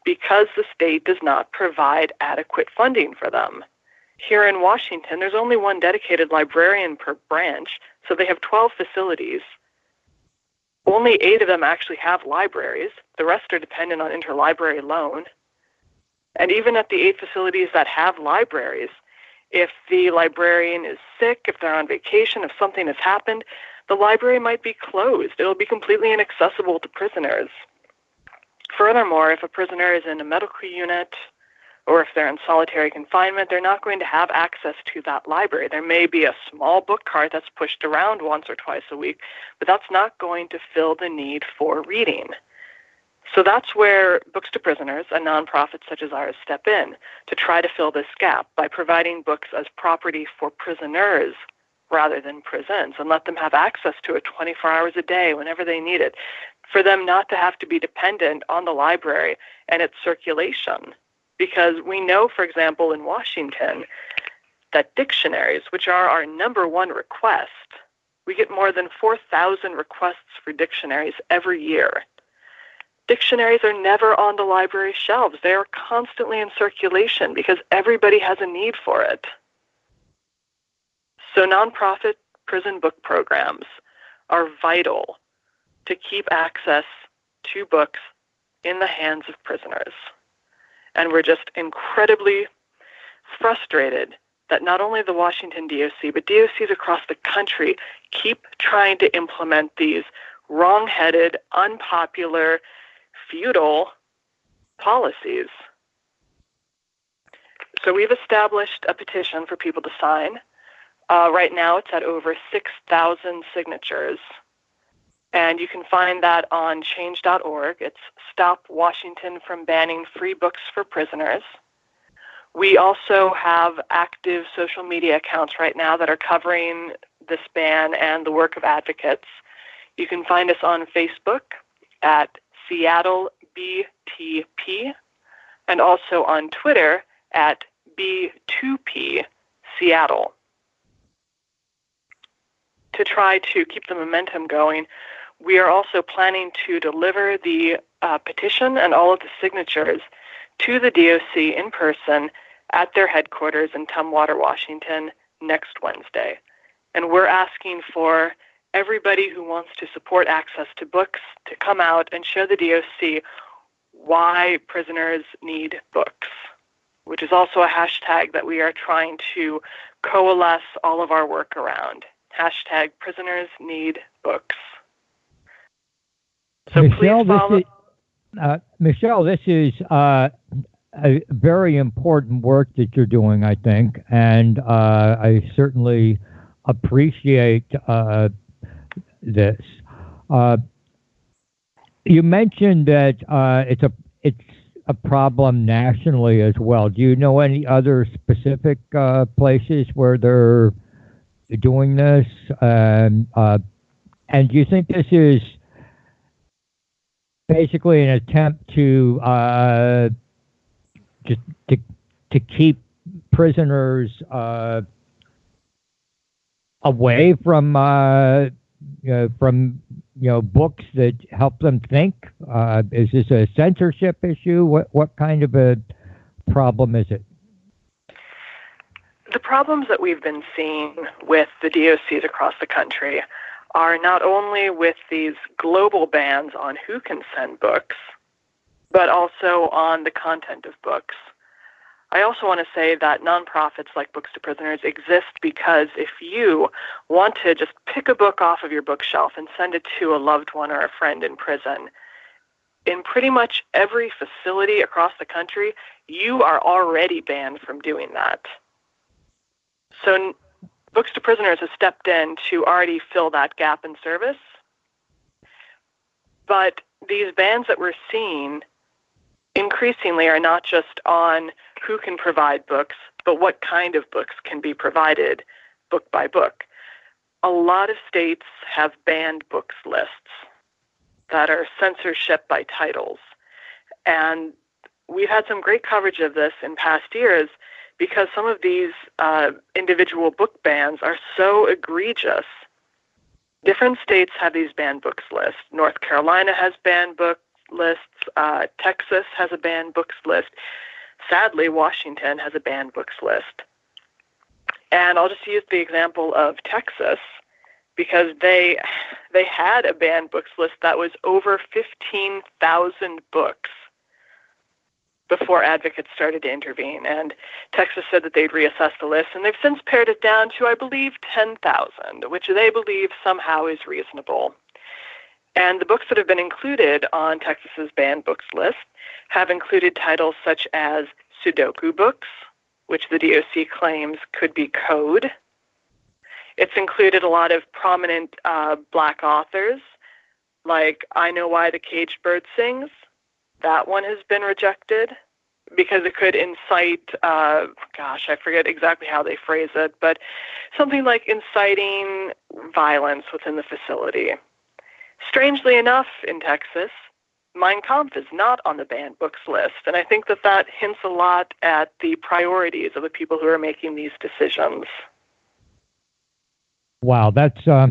because the state does not provide adequate funding for them. Here in Washington, there's only one dedicated librarian per branch, so they have twelve facilities. Only eight of them actually have libraries. The rest are dependent on interlibrary loan. And even at the eight facilities that have libraries, if the librarian is sick, if they're on vacation, if something has happened, the library might be closed. It'll be completely inaccessible to prisoners. Furthermore, if a prisoner is in a medical unit or if they're in solitary confinement, they're not going to have access to that library. There may be a small book cart that's pushed around once or twice a week, but that's not going to fill the need for reading. So that's where Books to Prisoners, a nonprofit such as ours, step in to try to fill this gap by providing books as property for prisoners rather than prisons, and let them have access to it twenty-four hours a day whenever they need it, for them not to have to be dependent on the library and its circulation. Because we know, for example, in Washington, that dictionaries, which are our number one request, we get more than four thousand requests for dictionaries every year. Dictionaries are never on the library shelves. They are constantly in circulation because everybody has a need for it. So nonprofit prison book programs are vital to keep access to books in the hands of prisoners. And we're just incredibly frustrated that not only the Washington D O C, but D O Cs across the country keep trying to implement these wrong-headed, unpopular, feudal policies. So we've established a petition for people to sign. Uh, right now it's at over six thousand signatures. And you can find that on change dot org. It's Stop Washington from Banning Free Books for Prisoners. We also have active social media accounts right now that are covering this ban and the work of advocates. You can find us on Facebook at Seattle B T P and also on Twitter at B two P Seattle. To try to keep the momentum going, we are also planning to deliver the uh, petition and all of the signatures to the D O C in person at their headquarters in Tumwater, Washington, next Wednesday. And we're asking for everybody who wants to support access to books to come out and show the D O C why prisoners need books, which is also a hashtag that we are trying to coalesce all of our work around. Hashtag prisoners need books. So Michelle, please follow. This is, uh, Michelle, this is uh, a very important work that you're doing, I think, and uh, I certainly appreciate uh, this. Uh, you mentioned that uh, it's a it's a problem nationally as well. Do you know any other specific uh, places where they're doing this? Um, uh, and do you think this is basically an attempt to uh, just to to keep prisoners uh, away from uh, you know, from you know books that help them think? Uh, is this a censorship issue? What what kind of a problem is it? The problems that we've been seeing with the D O Cs across the country are not only with these global bans on who can send books, but also on the content of books. I also want to say that nonprofits like Books to Prisoners exist because if you want to just pick a book off of your bookshelf and send it to a loved one or a friend in prison, in pretty much every facility across the country, you are already banned from doing that. So Books to Prisoners has stepped in to already fill that gap in service. But these bans that we're seeing increasingly are not just on who can provide books, but what kind of books can be provided book by book. A lot of states have banned books lists that are censorship by titles. And we've had some great coverage of this in past years because some of these uh, individual book bans are so egregious. Different states have these banned books lists. North Carolina has banned books. lists. Uh, Texas has a banned books list. Sadly, Washington has a banned books list. And I'll just use the example of Texas because they they had a banned books list that was over fifteen thousand books before advocates started to intervene. And Texas said that they'd reassess the list, and they've since pared it down to, I believe, ten thousand, which they believe somehow is reasonable. And the books that have been included on Texas's banned books list have included titles such as Sudoku books, which the D O C claims could be code. It's included a lot of prominent uh, black authors, like I Know Why the Caged Bird Sings. That one has been rejected because it could incite, uh, gosh, I forget exactly how they phrase it, but something like inciting violence within the facility. Strangely enough, in Texas, Mein Kampf is not on the banned books list, and I think that that hints a lot at the priorities of the people who are making these decisions. Wow, that's um,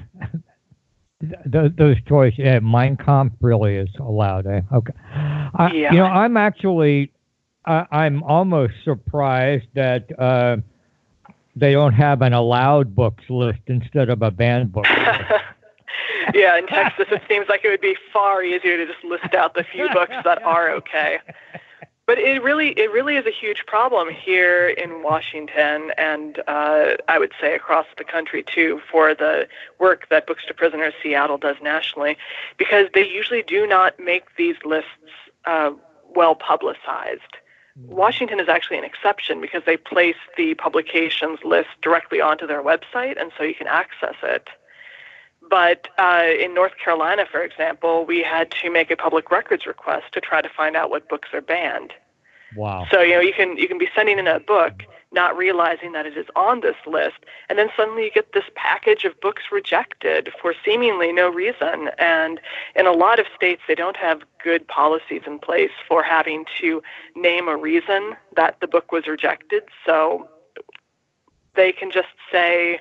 th- those choices. Yeah, Mein Kampf really is allowed. Eh? Okay, I, yeah. You know, I'm actually, uh, I'm almost surprised that uh, they don't have an allowed books list instead of a banned books list. Yeah, in Texas, it seems like it would be far easier to just list out the few books that are okay. But it really, it really is a huge problem here in Washington, and uh, I would say across the country too, for the work that Books to Prisoners Seattle does nationally, because they usually do not make these lists uh, well publicized. Washington is actually an exception because they place the publications list directly onto their website, and so you can access it. But uh, in North Carolina, for example, we had to make a public records request to try to find out what books are banned. Wow. So, you know, you can you can be sending in a book, not realizing that it is on this list, and then suddenly you get this package of books rejected for seemingly no reason. And in a lot of states, they don't have good policies in place for having to name a reason that the book was rejected. So they can just say,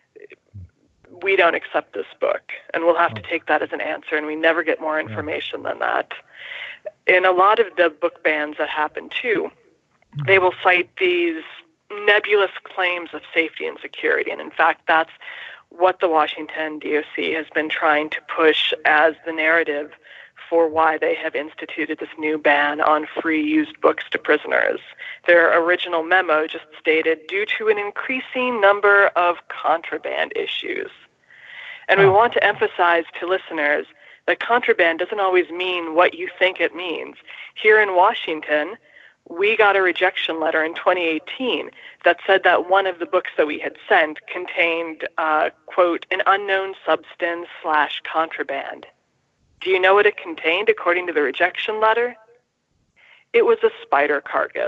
we don't accept this book, and we'll have to take that as an answer, and we never get more information than that. In a lot of the book bans that happen, too, they will cite these nebulous claims of safety and security, and in fact, that's what the Washington D O C has been trying to push as the narrative for why they have instituted this new ban on free used books to prisoners. Their original memo just stated, due to an increasing number of contraband issues. And we want to emphasize to listeners that contraband doesn't always mean what you think it means. Here in Washington, we got a rejection letter in twenty eighteen that said that one of the books that we had sent contained, uh, quote, an unknown substance slash contraband. Do you know what it contained according to the rejection letter? It was a spider carcass.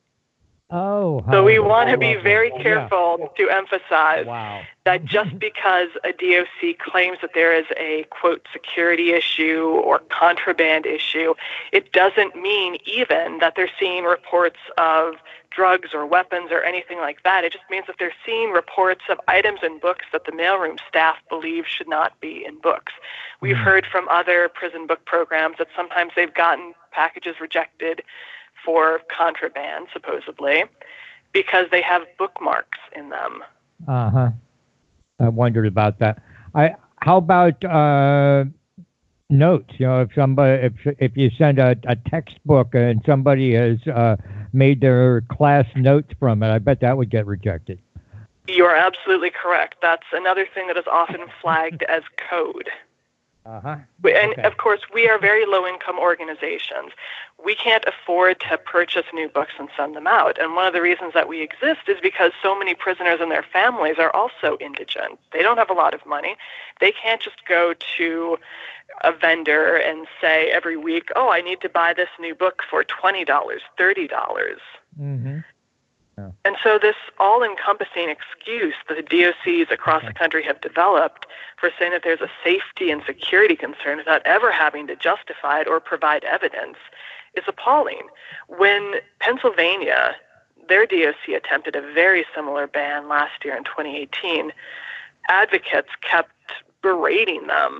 Oh. So we want to be very careful yeah. to emphasize wow. that just because a D O C claims that there is a, quote, security issue or contraband issue, it doesn't mean even that they're seeing reports of drugs or weapons or anything like that. It just means that they're seeing reports of items in books that the mailroom staff believe should not be in books. We've mm. heard from other prison book programs that sometimes they've gotten packages rejected for contraband, supposedly, because they have bookmarks in them. Uh-huh. I wondered about that. I how about uh, notes? You know, if somebody, if if you send a, a textbook and somebody has uh, made their class notes from it, I bet that would get rejected. You are absolutely correct. That's another thing that is often flagged as code. Uh-huh. And, okay. of course, we are very low-income organizations. We can't afford to purchase new books and send them out. And one of the reasons that we exist is because so many prisoners and their families are also indigent. They don't have a lot of money. They can't just go to a vendor and say every week, oh, I need to buy this new book for twenty dollars, thirty dollars. Mm-hmm. And so this all-encompassing excuse that the D O Cs across the country have developed for saying that there's a safety and security concern without ever having to justify it or provide evidence is appalling. When Pennsylvania, their D O C attempted a very similar ban last year in twenty eighteen, advocates kept berating them,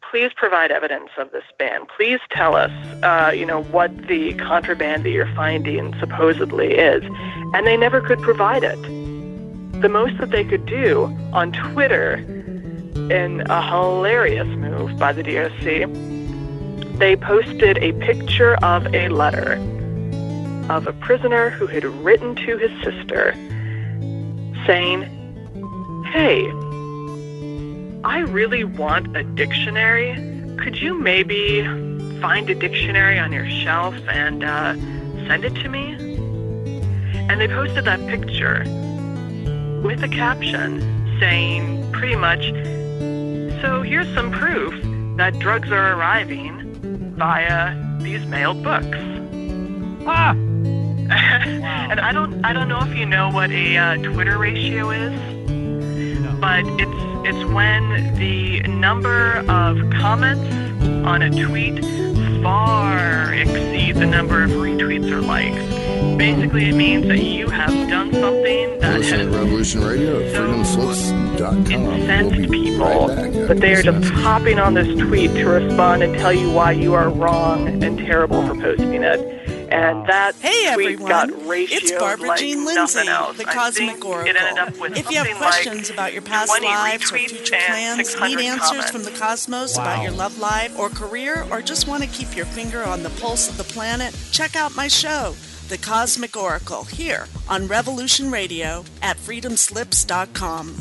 please provide evidence of this ban. Please tell us, uh, you know, what the contraband that you're finding supposedly is. And they never could provide it. The most that they could do on Twitter, in a hilarious move by the D O C, they posted a picture of a letter of a prisoner who had written to his sister saying, "Hey, I really want a dictionary. Could you maybe find a dictionary on your shelf and uh, send it to me?" And they posted that picture with a caption saying pretty much, "So here's some proof that drugs are arriving via these mailed books." Ah! And I don't, I don't know if you know what a uh, Twitter ratio is, but it's it's when the number of comments on a tweet far exceeds the number of retweets or likes. Basically, it means that you have done something that has Revolution Radio at freedom slips dot com. incensed We'll be people, right back. but they are just hopping on this tweet to respond and tell you why you are wrong and terrible for posting it. And that Hey tweet everyone, got ratioed it's Barbara like Jean nothing Lindsay, else. the I Cosmic think Oracle. It ended up with If you have something questions like about your past twenty lives or retweets future and plans, six hundred need answers comments. from the cosmos Wow. about your love life or career, or just want to keep your finger on the pulse of the planet, check out my show, The Cosmic Oracle, here on Revolution Radio at freedom slips dot com.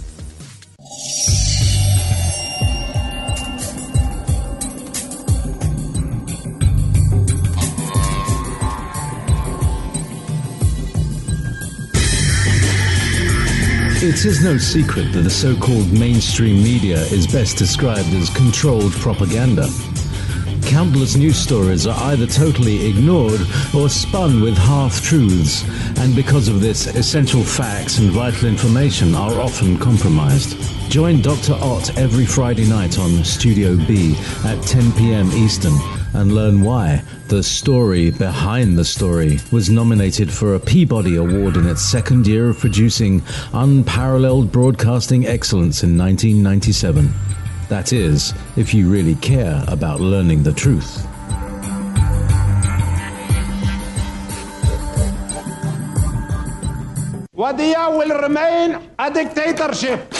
It is no secret that the so-called mainstream media is best described as controlled propaganda. Countless news stories are either totally ignored or spun with half-truths, and because of this, essential facts and vital information are often compromised. Join Doctor Ott every Friday night on Studio B at ten p.m. Eastern and learn why The Story Behind the Story was nominated for a Peabody Award in its second year of producing unparalleled broadcasting excellence in nineteen ninety-seven. That is, if you really care about learning the truth. Wadiya will remain a dictatorship.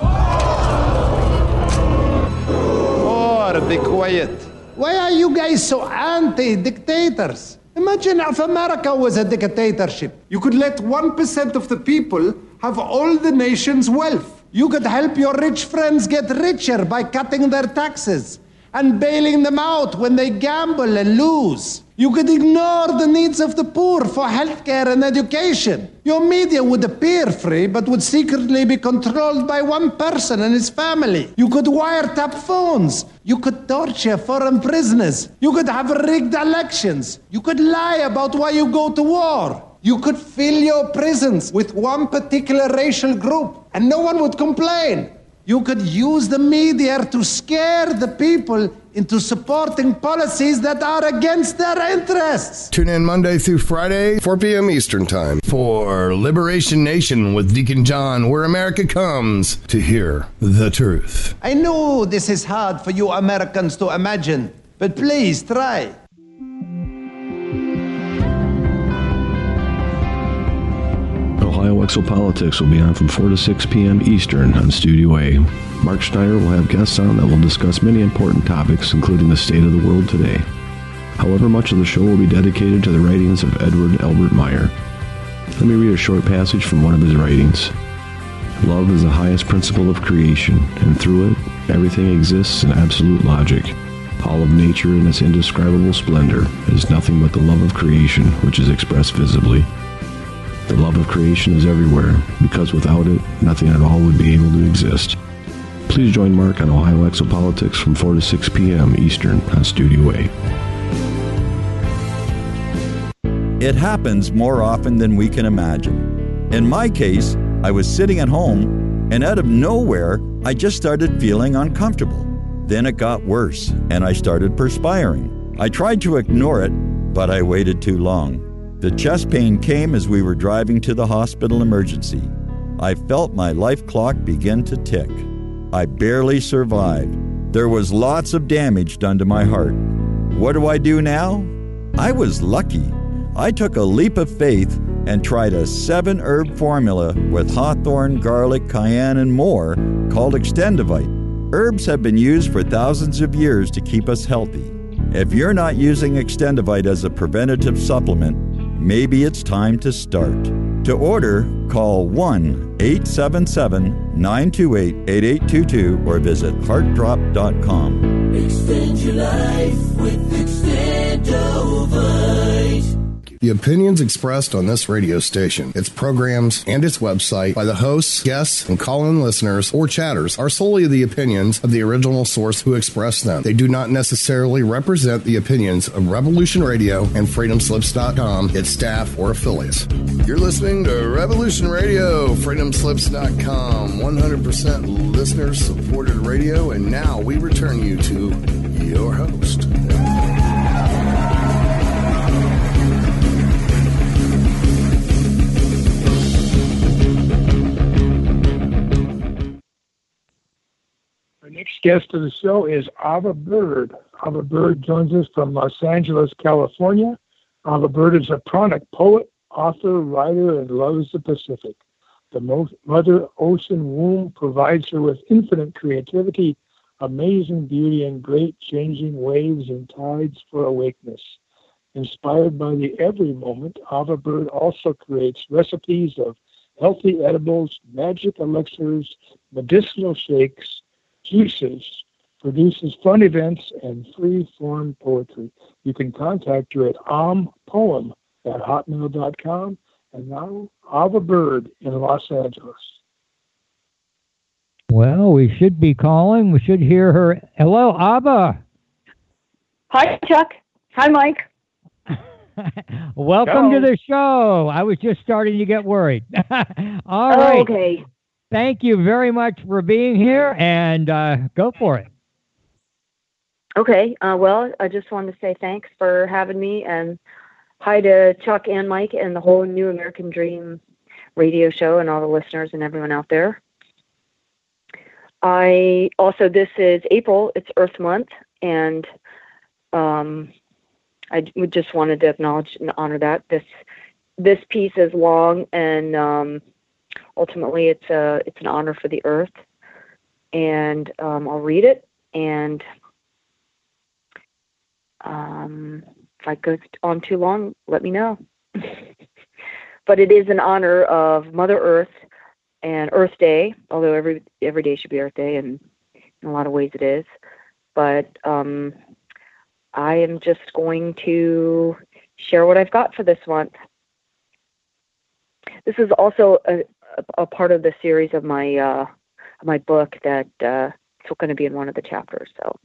Or be quiet. Why are you guys so anti-dictators? Imagine if America was a dictatorship. You could let one percent of the people have all the nation's wealth. You could help your rich friends get richer by cutting their taxes and bailing them out when they gamble and lose. You could ignore the needs of the poor for healthcare and education. Your media would appear free, but would secretly be controlled by one person and his family. You could wiretap phones. You could torture foreign prisoners. You could have rigged elections. You could lie about why you go to war. You could fill your prisons with one particular racial group, and no one would complain. You could use the media to scare the people into supporting policies that are against their interests. Tune in Monday through Friday, four p.m. Eastern Time, for Liberation Nation with Deacon John, where America comes to hear the truth. I know this is hard for you Americans to imagine, but please try. Ohio Exopolitics will be on from four to six p.m. Eastern on Studio A. Mark Schneider will have guests on that will discuss many important topics, including the state of the world today. However, much of the show will be dedicated to the writings of Edward Albert Meyer. Let me read a short passage from one of his writings. Love is the highest principle of creation, and through it, everything exists in absolute logic. All of nature in its indescribable splendor is nothing but the love of creation, which is expressed visibly. The love of creation is everywhere, because without it, nothing at all would be able to exist. Please join Mark on Ohio Exopolitics from four to six p.m. Eastern on Studio A. It happens more often than we can imagine. In my case, I was sitting at home, and out of nowhere, I just started feeling uncomfortable. Then it got worse, and I started perspiring. I tried to ignore it, but I waited too long. The chest pain came as we were driving to the hospital emergency. I felt my life clock begin to tick. I barely survived. There was lots of damage done to my heart. What do I do now? I was lucky. I took a leap of faith and tried a seven-herb formula with hawthorn, garlic, cayenne, and more called Extendivite. Herbs have been used for thousands of years to keep us healthy. If you're not using Extendivite as a preventative supplement, maybe it's time to start. To order, call one eight seven seven, nine two eight, eight eight two two or visit heart drop dot com. Extend your life with Extendovite. The opinions expressed on this radio station, its programs, and its website by the hosts, guests, and call-in listeners or chatters are solely the opinions of the original source who expressed them. They do not necessarily represent the opinions of Revolution Radio and freedom slips dot com, its staff, or affiliates. You're listening to Revolution Radio, freedom slips dot com, one hundred percent listener-supported radio, and now we return you to your host. Our next guest of the show is Ava Bird. Ava Bird joins us from Los Angeles, California. Ava Bird is a pranic poet, author, writer, and loves the Pacific. The Mother Ocean womb provides her with infinite creativity, amazing beauty, and great changing waves and tides for awakeness. Inspired by the every moment, Ava Bird also creates recipes of healthy edibles, magic elixirs, medicinal shakes, juices, produces fun events, and free-form poetry. You can contact her at ompoem at hotmail dot com. And now, Ava Bird in Los Angeles. Well, we should be calling. We should hear her. Hello, Ava. Hi, Chuck. Hi, Mike. Welcome Hello. to the show. I was just starting to get worried. All Oh, right. okay. Thank you very much for being here, and uh, go for it. Okay. Uh, well, I just wanted to say thanks for having me, and hi to Chuck and Mike and the whole New American Dream radio show and all the listeners and everyone out there. I also, this is April. It's Earth Month, and um, I just wanted to acknowledge and honor that. This this piece is long, and um, ultimately, it's a it's an honor for the Earth. And um, I'll read it, and um, if I go on too long, let me know. But it is in honor of Mother Earth and Earth Day, although every every day should be Earth Day, and in a lot of ways it is. But um, I am just going to share what I've got for this month. This is also a, a part of the series of my uh, my book that uh, it's going to be in one of the chapters. So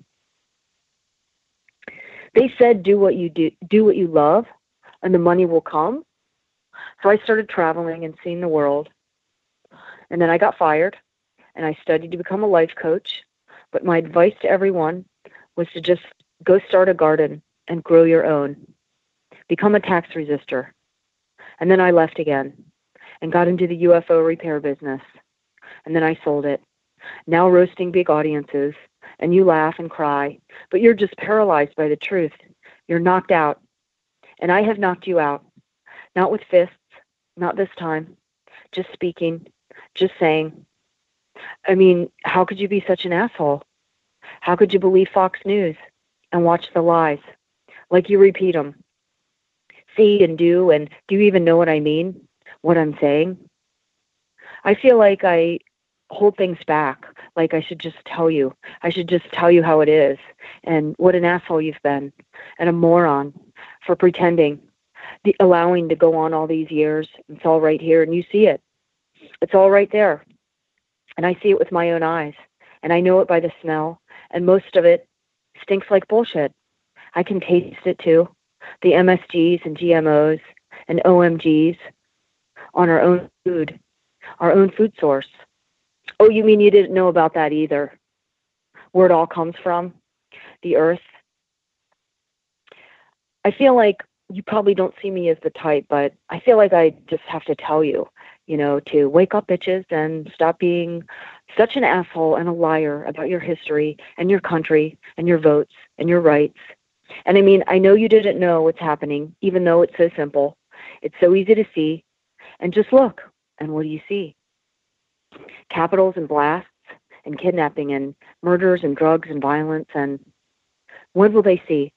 they said, "Do what you do, do what you love, and the money will come." So I started traveling and seeing the world, and then I got fired, and I studied to become a life coach. But my advice to everyone was to just go start a garden and grow your own. Become a tax resistor. And then I left again and got into the U F O repair business. And then I sold it. Now roasting big audiences, and you laugh and cry, but you're just paralyzed by the truth. You're knocked out. And I have knocked you out. Not with fists, not this time. Just speaking, just saying. I mean, how could you be such an asshole? How could you believe Fox News and watch the lies? Like you repeat them. See and do, and do you even know what I mean? What I'm saying? I feel like I hold things back, like I should just tell you. I should just tell you how it is, and what an asshole you've been, and a moron for pretending, the, allowing to go on all these years. It's all right here, and you see it. It's all right there. And I see it with my own eyes, and I know it by the smell, and most of it stinks like bullshit. I can taste it too. The M S Gs and G M Os and O M Gs on our own food, our own food source. Oh, you mean you didn't know about that either? Where it all comes from? The earth? I feel like you probably don't see me as the type, but I feel like I just have to tell you, you know, to wake up, bitches, and stop being Such an asshole and a liar about your history and your country and your votes and your rights. And I mean, I know you didn't know what's happening, even though it's so simple. It's so easy to see. And just look, and what do you see? Capitals and blasts and kidnapping and murders and drugs and violence. And what will they see?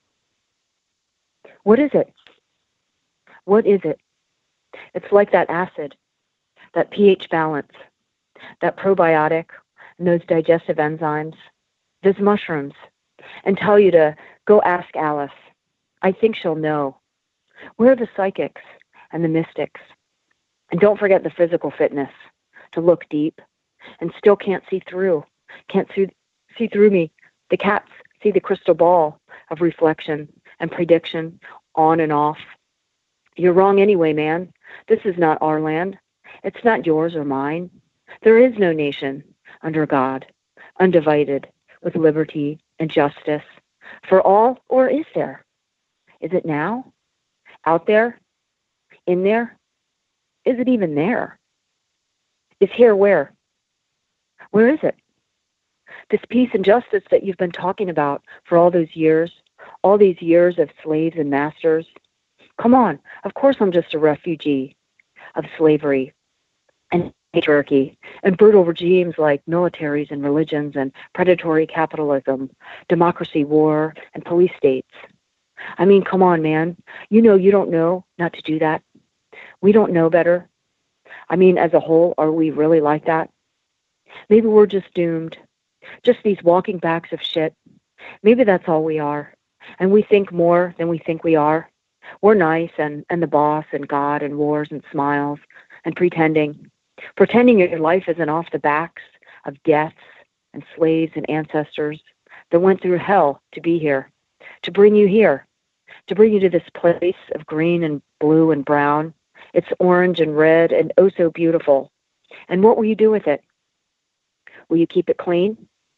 What is it? What is it? It's like that acid, that pH balance, that probiotic, and those digestive enzymes, those mushrooms, and tell you to go ask Alice. I think she'll know. Where are the psychics and the mystics? And don't forget the physical fitness, to look deep, and still can't see through, can't see, see through me. The cats see the crystal ball of reflection and prediction on and off. You're wrong anyway, man. This is not our land. It's not yours or mine. There is no nation under God, undivided, with liberty and justice for all, or is there? Is it now? Out there? In there? Is it even there? Is here where? Where is it? This peace and justice that you've been talking about for all those years, all these years of slaves and masters. Come on, of course I'm just a refugee of slavery and patriarchy and brutal regimes like militaries and religions and predatory capitalism, democracy, war, and police states. I mean, come on, man. You know you don't know not to do that. We don't know better. I mean, as a whole, are we really like that? Maybe we're just doomed. Just these walking bags of shit. Maybe that's all we are. And we think more than we think we are. We're nice and, and the boss and God and wars and smiles and pretending. Pretending your life isn't off the backs of deaths and slaves and ancestors that went through hell to be here, to bring you here, to bring you to this place of green and blue and brown. It's orange and red and oh so beautiful. And what will you do with it? Will you keep it clean?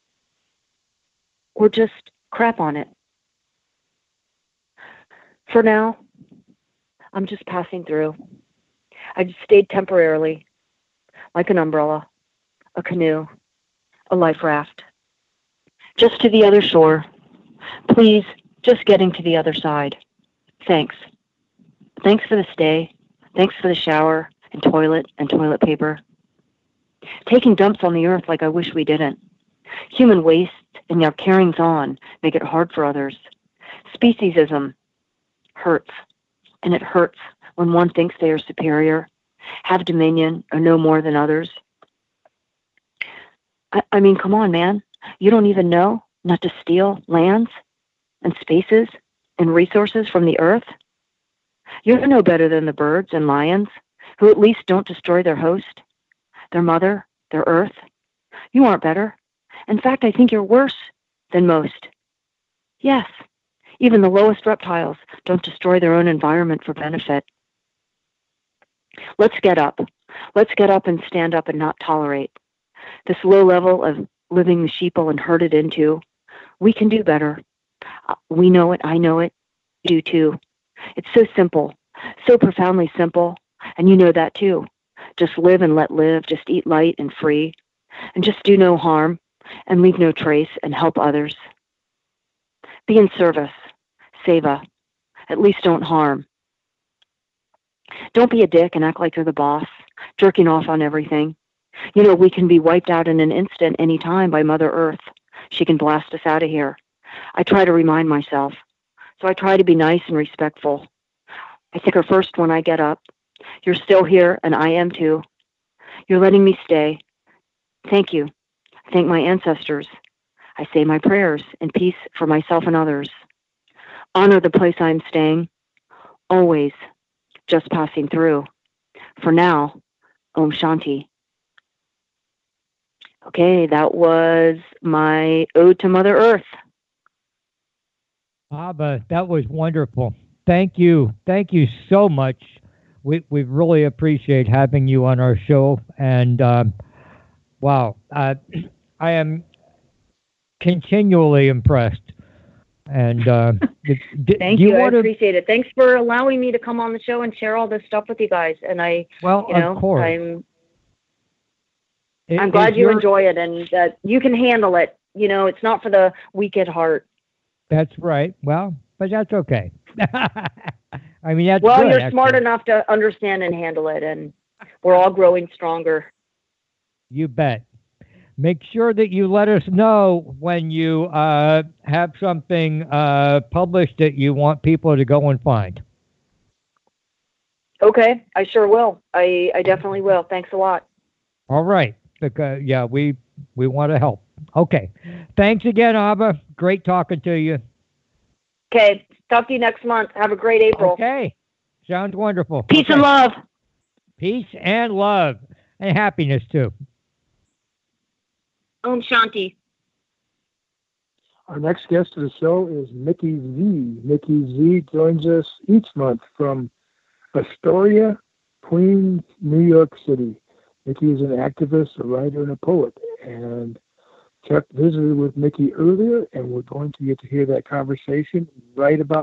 Or just crap on it? For now, I'm just passing through. I just stayed temporarily, like an umbrella, a canoe, a life raft. Just to the other shore. Please, just getting to the other side. Thanks. Thanks for the stay. Thanks for the shower and toilet and toilet paper. Taking dumps on the earth like I wish we didn't. Human waste and our carryings on make it hard for others. Speciesism hurts, and it hurts when one thinks they are superior, have dominion, or know more than others. I, I mean, come on, man. You don't even know not to steal lands and spaces and resources from the earth? You're no better than the birds and lions, who at least don't destroy their host, their mother, their earth. You aren't better. In fact, I think you're worse than most. Yes, even the lowest reptiles don't destroy their own environment for benefit. Let's get up. Let's get up and stand up and not tolerate this low level of living the sheeple and herded into. We can do better. We know it. I know it. You do too. It's so simple, so profoundly simple, and you know that too. Just live and let live. Just eat light and free, and just do no harm and leave no trace and help others. Be in service. Seva. At least don't harm. Don't be a dick and act like you're the boss, jerking off on everything. You know, we can be wiped out in an instant any time by Mother Earth. She can blast us out of here. I try to remind myself. So I try to be nice and respectful. I think her first when I get up. You're still here, and I am too. You're letting me stay. Thank you. I thank my ancestors. I say my prayers in peace for myself and others. Honor the place I'm staying. Always. Just passing through. For now, Om Shanti. Okay, that was my ode to Mother Earth. Abba, that was wonderful. Thank you. Thank you so much. We we really appreciate having you on our show. And um, wow, uh, I am continually impressed. And uh, d- thank do you, you. I wanna... appreciate it. Thanks for allowing me to come on the show and share all this stuff with you guys. And I, well, you know, of course. I'm. I'm glad you your, enjoy it and that you can handle it. You know, it's not for the weak at heart. That's right. Well, but that's okay. I mean, that's well, good, you're actually. smart enough to understand and handle it, and we're all growing stronger. You bet. Make sure that you let us know when you uh, have something uh, published that you want people to go and find. Okay, I sure will. I, I definitely will. Thanks a lot. All right. Because, yeah, we we want to help. Okay. Thanks again, Abba. Great talking to you. Okay. Talk to you next month. Have a great April. Okay. Sounds wonderful. Peace okay. and love. Peace and love. And happiness, too. Om Shanti. Our next guest of the show is Mickey Z. Mickey Z joins us each month from Astoria, Queens, New York City. Mickey is an activist, a writer, and a poet. And Chuck visited with Mickey earlier, and we're going to get to hear that conversation right about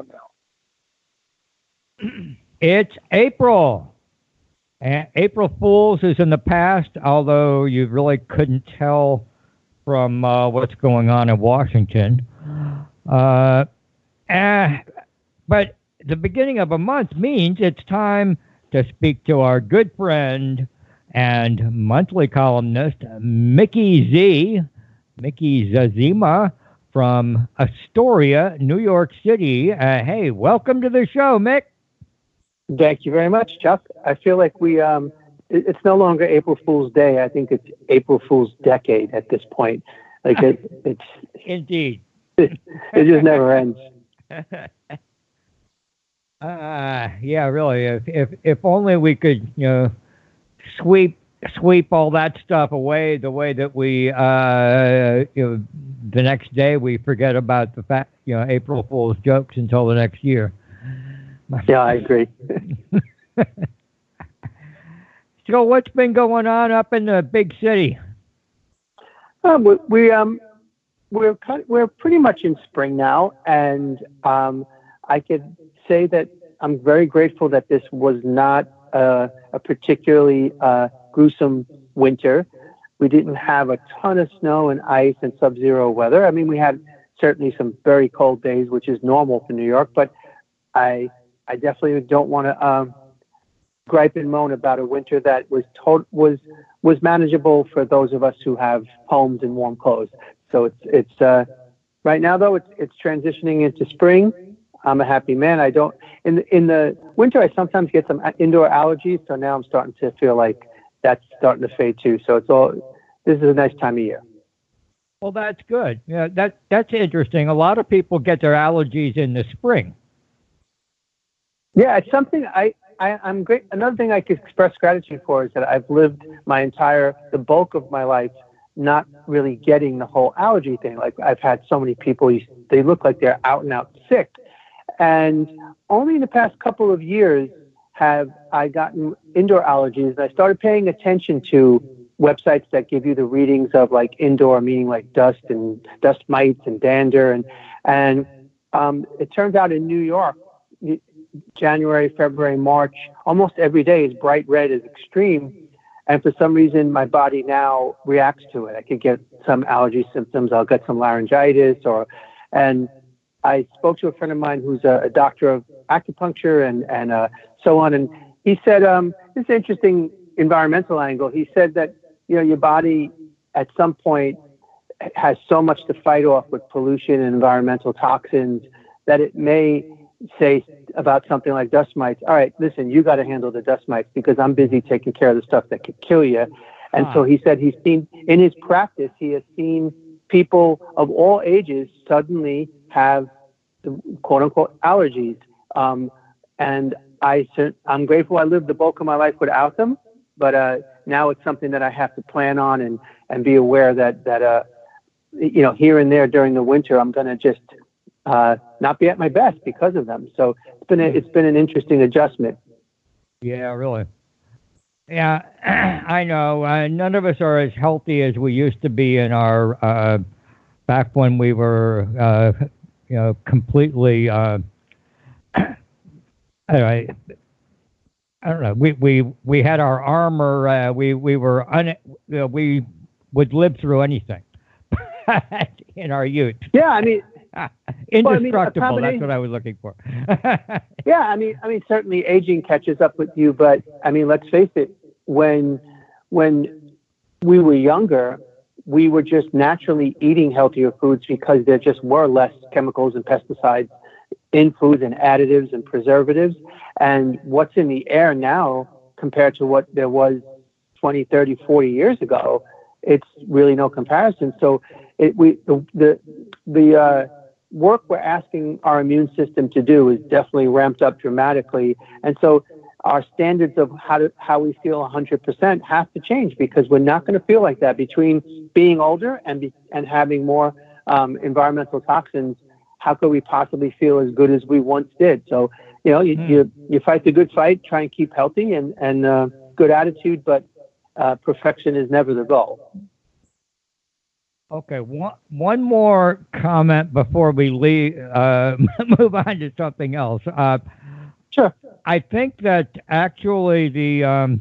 now. It's April. And April Fools is in the past, although you really couldn't tell from uh, what's going on in Washington. Uh, eh, but the beginning of a month means it's time to speak to our good friend and monthly columnist, Mickey Z, Mickey Zazima from Astoria, New York City. Uh, hey, welcome to the show, Mick. Thank you very much, Chuck. I feel like we, um, it, it's no longer April Fool's Day. I think it's April Fool's Decade at this point. Like it, it's indeed. It, it just never ends. Uh, yeah, really. If if if only we could, you know, sweep sweep all that stuff away the way that we, uh, you know, the next day we forget about the fact, you know, April Fool's jokes until the next year. Yeah, I agree. So, what's been going on up in the big city? Um, we, we um we're kind of, we're pretty much in spring now, and um I could say that I'm very grateful that this was not uh, a particularly uh, gruesome winter. We didn't have a ton of snow and ice and sub-zero weather. I mean, we had certainly some very cold days, which is normal for New York, but I I definitely don't want to um, gripe and moan about a winter that was to- was was manageable for those of us who have homes and warm clothes. So it's it's uh, right now though it's it's transitioning into spring. I'm a happy man. I don't in the, in the winter. I sometimes get some indoor allergies, so now I'm starting to feel like that's starting to fade too. So it's all. This is a nice time of year. Well, that's good. Yeah, that that's interesting. A lot of people get their allergies in the spring. Yeah, it's something I, I I'm great. Another thing I could express gratitude for is that I've lived my entire the bulk of my life not really getting the whole allergy thing. Like I've had so many people, they look like they're out and out sick. And only in the past couple of years have I gotten indoor allergies. And I started paying attention to websites that give you the readings of like indoor, meaning like dust and dust mites and dander. And, and um, it turns out in New York, January, February, March, almost every day is bright red, is extreme. And for some reason, my body now reacts to it. I could get some allergy symptoms. I'll get some laryngitis or, and I spoke to a friend of mine who's a, a doctor of acupuncture and, and uh, so on. And he said, um, this is an interesting environmental angle. He said that, you know, your body at some point has so much to fight off with pollution and environmental toxins that it may say about something like dust mites, all right, listen, you got to handle the dust mites because I'm busy taking care of the stuff that could kill you. And ah. so he said he's seen, in his practice, he has seen people of all ages suddenly have quote unquote allergies. Um, and I, I'm grateful I lived the bulk of my life without them, but uh, now it's something that I have to plan on and, and be aware that, that uh, you know, here and there during the winter, I'm going to just uh, not be at my best because of them. So it's been, a, it's been an interesting adjustment. Yeah, really. Yeah, I know. Uh, none of us are as healthy as we used to be in our, uh, back when we were, uh, you know, completely, uh, I, I don't know. We, we, we had our armor. Uh, we, we were, un, you know, we would live through anything in our youth. Yeah, I mean, indestructible. Well, I mean, that's what I was looking for. Yeah, I mean, I mean, certainly aging catches up with you, but I mean, let's face it. When when we were younger, we were just naturally eating healthier foods because there just were less chemicals and pesticides in foods and additives and preservatives. And what's in the air now compared to what there was twenty, thirty, forty years ago, it's really no comparison. So it, we the the, the uh, work we're asking our immune system to do is definitely ramped up dramatically. And so our standards of how to, how we feel one hundred percent have to change, because we're not going to feel like that between being older and be, and having more um, environmental toxins. How could we possibly feel as good as we once did? So, you know, you mm. you, you fight the good fight, try and keep healthy and, and uh, good attitude, but uh, perfection is never the goal. Okay, one, one more comment before we leave, uh, move on to something else. Uh, sure. I think that actually the um,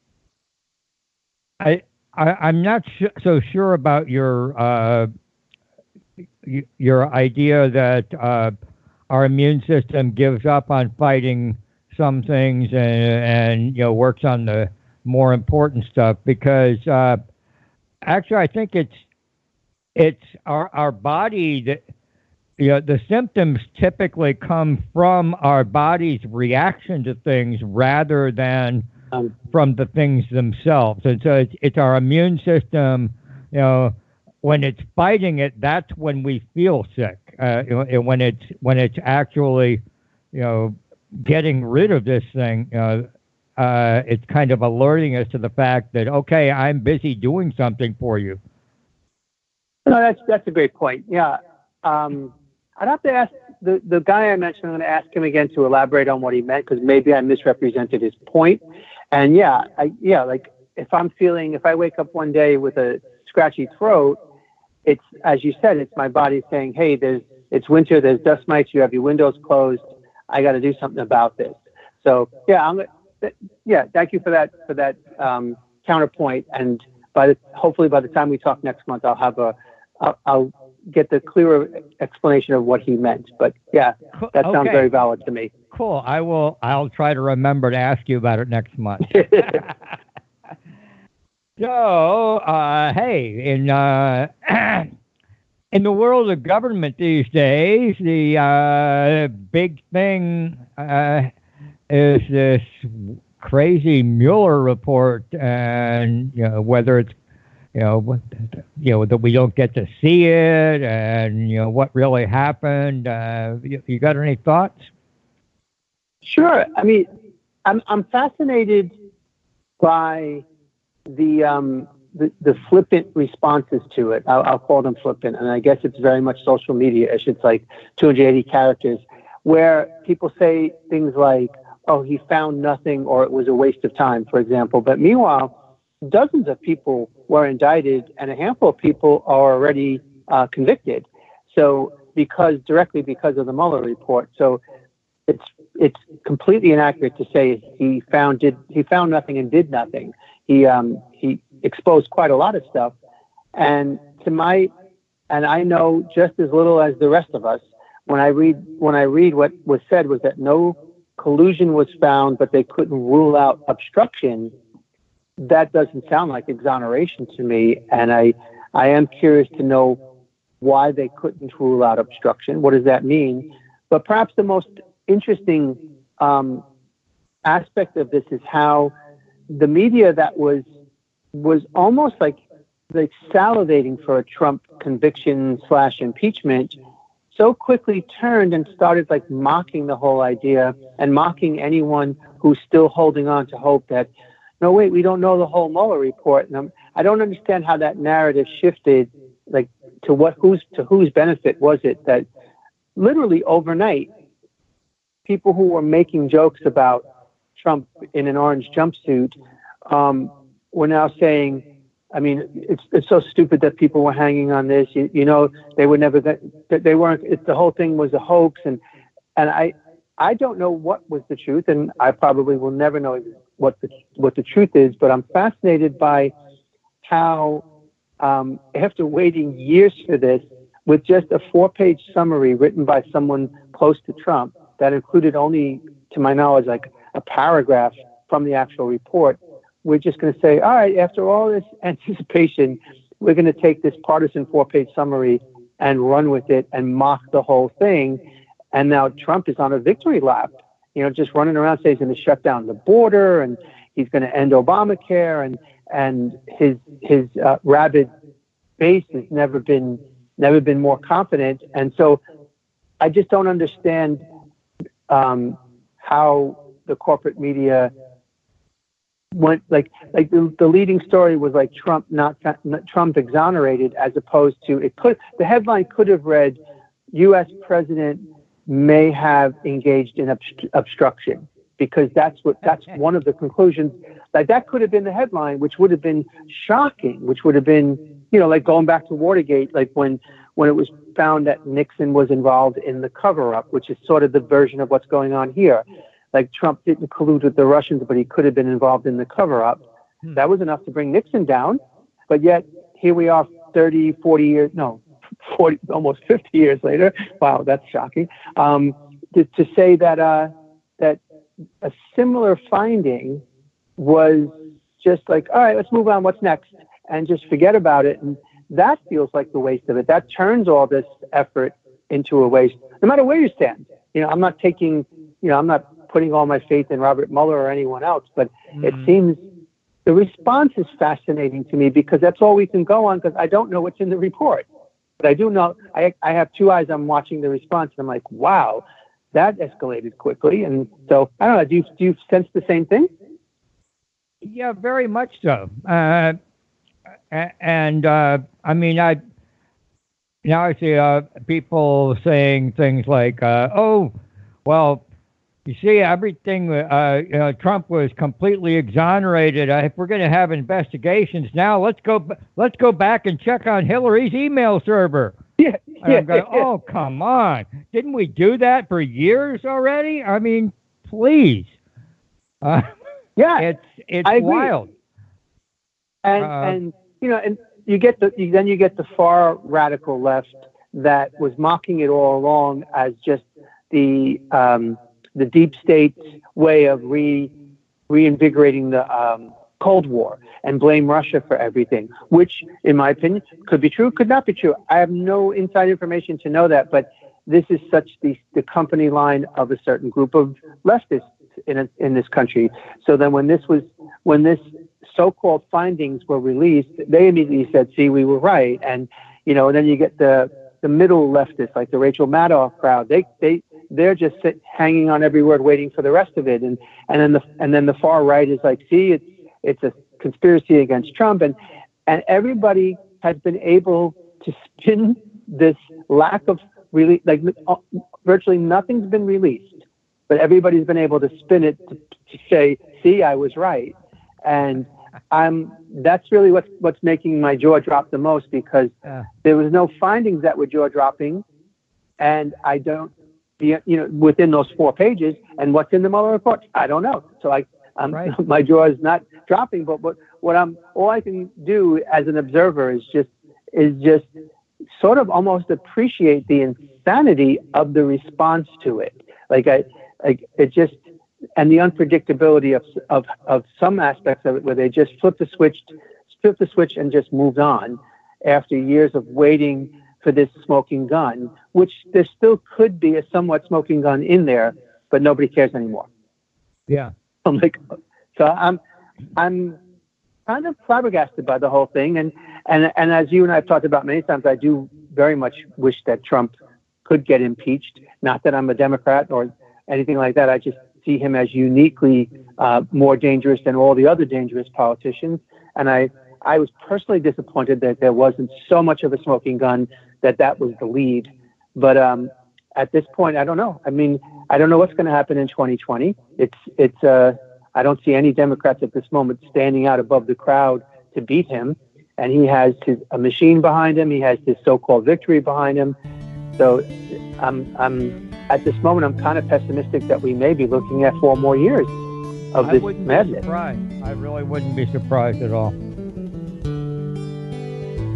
I, I I'm not sh- so sure about your uh, y- your idea that uh, our immune system gives up on fighting some things and, and you know works on the more important stuff, because uh, actually I think it's it's our our body that. You know, the symptoms typically come from our body's reaction to things rather than um, from the things themselves. And so it's, it's our immune system, you know, when it's fighting it, that's when we feel sick. Uh, you know, and when it's when it's actually, you know, getting rid of this thing, you know, uh, it's kind of alerting us to the fact that, okay, I'm busy doing something for you. No, that's that's a great point. Yeah. Um, I'd have to ask the, the guy I mentioned, I'm going to ask him again to elaborate on what he meant, because maybe I misrepresented his point. And yeah, I, yeah, like if I'm feeling, if I wake up one day with a scratchy throat, it's, as you said, it's my body saying, hey, there's, it's winter, there's dust mites, you have your windows closed, I got to do something about this. So yeah, I'm, yeah, thank you for that, for that um, counterpoint. And by the, hopefully by the time we talk next month, I'll have a, I'll, I'll get the clearer explanation of what he meant. But yeah, that sounds okay. very valid to me. Cool. I will, I'll try to remember to ask you about it next month. So, uh, hey, in, uh, in the world of government these days, the, uh, big thing, uh, is this crazy Mueller report, and, you know, whether it's, you know, you know, that we don't get to see it, and, you know, what really happened. Uh, you, you got any thoughts? Sure. I mean, I'm I'm fascinated by the um the, the flippant responses to it. I'll, I'll call them flippant, and I guess it's very much social media-ish. It's like two hundred eighty characters, where people say things like, "Oh, he found nothing," or "It was a waste of time," for example. But meanwhile, dozens of people were indicted, and a handful of people are already uh, convicted. So, because directly because of the Mueller report, so it's it's completely inaccurate to say he found did he found nothing and did nothing. He um, he exposed quite a lot of stuff, and to my and I know just as little as the rest of us. When I read when I read what was said was that no collusion was found, but they couldn't rule out obstruction. That doesn't sound like exoneration to me, and I, I am curious to know why they couldn't rule out obstruction. What does that mean? But perhaps the most interesting um, aspect of this is how the media that was was almost like like salivating for a Trump conviction slash impeachment so quickly turned and started like mocking the whole idea and mocking anyone who's still holding on to hope that, no, wait, we don't know the whole Mueller report. And I'm, I don't understand how that narrative shifted, like to what, whose, to whose benefit was it that literally overnight, people who were making jokes about Trump in an orange jumpsuit um, were now saying, I mean, it's it's so stupid that people were hanging on this. You, you know, they were never that they weren't. It, the whole thing was a hoax, and and I I don't know what was the truth, and I probably will never know what the what the truth is. But I'm fascinated by how um, after waiting years for this, with just a four-page summary written by someone close to Trump that included only, to my knowledge, like a paragraph from the actual report, we're just going to say, all right, after all this anticipation, we're going to take this partisan four-page summary and run with it and mock the whole thing. And now Trump is on a victory lap, you know, just running around saying he's going to shut down the border and he's going to end Obamacare, and and his his uh, rabid base has never been never been more confident. And so I just don't understand um, how the corporate media went, like like the, the leading story was like Trump not, not Trump exonerated, as opposed to it could the headline could have read U S president may have engaged in obst- obstruction, because that's what that's one of the conclusions. Like that could have been the headline, which would have been shocking, which would have been, you know, like going back to Watergate, like when when it was found that Nixon was involved in the cover-up, which is sort of the version of what's going on here. Like Trump didn't collude with the Russians, but he could have been involved in the cover-up. Hmm. That was enough to bring Nixon down. But yet here we are thirty, forty years, no, forty, almost fifty years later. Wow, that's shocking. Um, to, to say that uh, that a similar finding was just like, all right, let's move on. What's next? And just forget about it. And that feels like the waste of it. That turns all this effort into a waste, no matter where you stand. You know, I'm not taking, you know, I'm not putting all my faith in Robert Mueller or anyone else, but mm. it seems the response is fascinating to me, because that's all we can go on, because I don't know what's in the report. But I do know, I, I have two eyes. I'm watching the response, and I'm like, wow, that escalated quickly. And so, I don't know, do you, do you sense the same thing? Yeah, very much so. Uh, and, uh, I mean, I now I see uh, people saying things like, uh, oh, well, you see, everything, uh, you know, Trump was completely exonerated. Uh, if we're going to have investigations now, let's go let's go back and check on Hillary's email server. Yeah, and yeah, I'm going, yeah. oh, come on. Didn't we do that for years already? I mean, please. Uh, yeah, it's it's I agree. wild. And uh, and you know, and you get the you, then you get the far radical left that was mocking it all along as just the um, the deep state way of re reinvigorating the um, Cold War and blame Russia for everything, which, in my opinion, could be true, could not be true. I have no inside information to know that, but this is such the the company line of a certain group of leftists in a, in this country. So then, when this was when this so-called findings were released, they immediately said, "See, we were right." And you know, then you get the the middle leftists, like the Rachel Maddow crowd. They they they're just sit, hanging on every word, waiting for the rest of it. And and then the and then the far right is like, "See, it's it's a conspiracy against Trump." And and everybody has been able to spin this lack of really, like virtually nothing's been released, but everybody's been able to spin it to, to say, "See, I was right." And I'm that's really what's what's making my jaw drop the most, because uh, there was no findings that were jaw dropping, and I don't, you know, within those four pages. And what's in the Mueller report, I don't know. So I, um, right. my jaw is not dropping. But what what I'm all I can do as an observer is just is just sort of almost appreciate the insanity of the response to it. Like I like it just. And the unpredictability of, of of some aspects of it, where they just flip the switch, flip the switch, and just moved on after years of waiting for this smoking gun, which there still could be a somewhat smoking gun in there, but nobody cares anymore. Yeah, I'm like, so I'm I'm kind of flabbergasted by the whole thing, and and and as you and I have talked about many times, I do very much wish that Trump could get impeached. Not that I'm a Democrat or anything like that. I just see him as uniquely uh, more dangerous than all the other dangerous politicians. And I, I was personally disappointed that there wasn't so much of a smoking gun, that that was the lead. But um, at this point, I don't know. I mean, I don't know what's going to happen in twenty twenty. It's, it's. Uh, I don't see any Democrats at this moment standing out above the crowd to beat him. And he has his, a machine behind him. He has his so-called victory behind him. So I'm, I'm at this moment, I'm kind of pessimistic that we may be looking at four more years of this I wouldn't madness. Be surprised. I really wouldn't be surprised at all.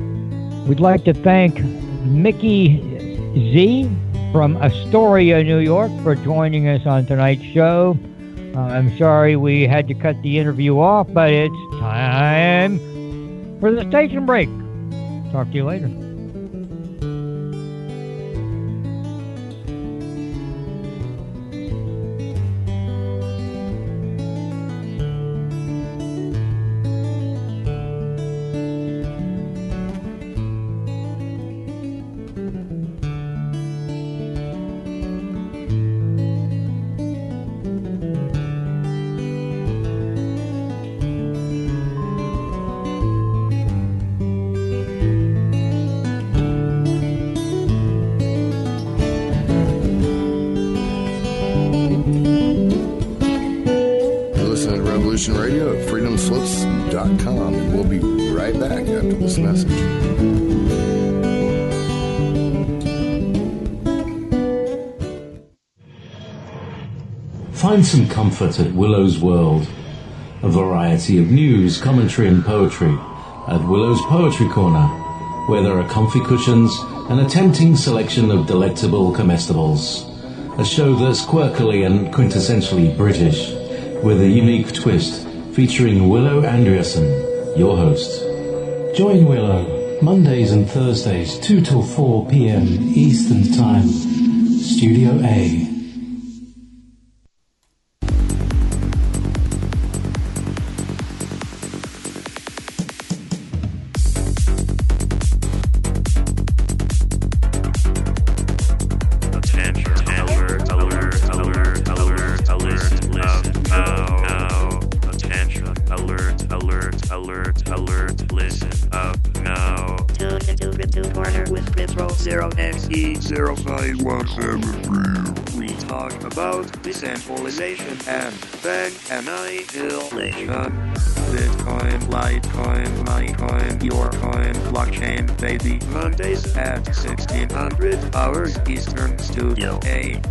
We'd like to thank Mickey Z from Astoria, New York, for joining us on tonight's show. Uh, I'm sorry we had to cut the interview off, but it's time for the station break. Talk to you later. Radio at freedom slips dot com, and we'll be right back after this message. Find some comfort at Willow's World, a variety of news, commentary and poetry at Willow's Poetry Corner, where there are comfy cushions and a tempting selection of delectable comestibles. A show that's quirkily and quintessentially British, with a unique twist, featuring Willow Andreasen, your host. Join Willow, Mondays and Thursdays, two till four p.m. Eastern Time, Studio A. Decentralization and then annihilation. Bitcoin, Litecoin, Litecoin, your coin, blockchain, baby. Mondays at sixteen hundred hours Eastern, Studio A.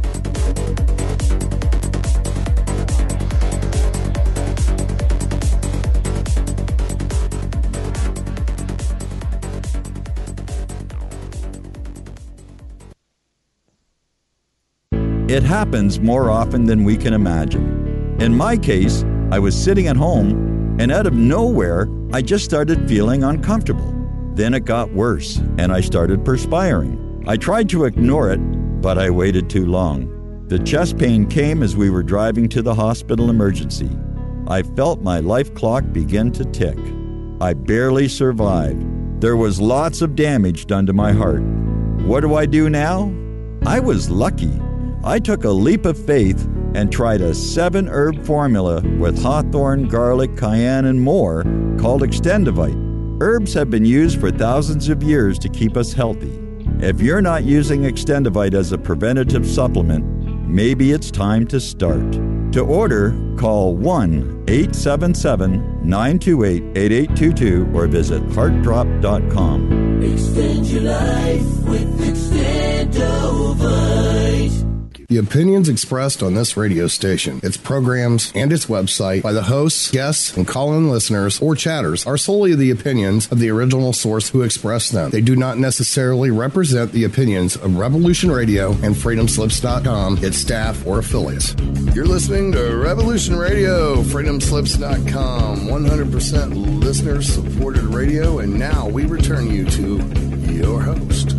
It happens more often than we can imagine. In my case, I was sitting at home, and out of nowhere, I just started feeling uncomfortable. Then it got worse, and I started perspiring. I tried to ignore it, but I waited too long. The chest pain came as we were driving to the hospital emergency. I felt my life clock begin to tick. I barely survived. There was lots of damage done to my heart. What do I do now? I was lucky. I took a leap of faith and tried a seven-herb formula with hawthorn, garlic, cayenne, and more called Extendivite. Herbs have been used for thousands of years to keep us healthy. If you're not using Extendivite as a preventative supplement, maybe it's time to start. To order, call one eight seven seven, nine two eight, eight eight two two or visit heart drop dot com. Extend your life with Extendovite. The opinions expressed on this radio station, its programs, and its website by the hosts, guests, and call-in listeners or chatters are solely the opinions of the original source who expressed them. They do not necessarily represent the opinions of Revolution Radio and freedom slips dot com, its staff, or affiliates. You're listening to Revolution Radio, freedom slips dot com, one hundred percent listener-supported radio, and now we return you to your host.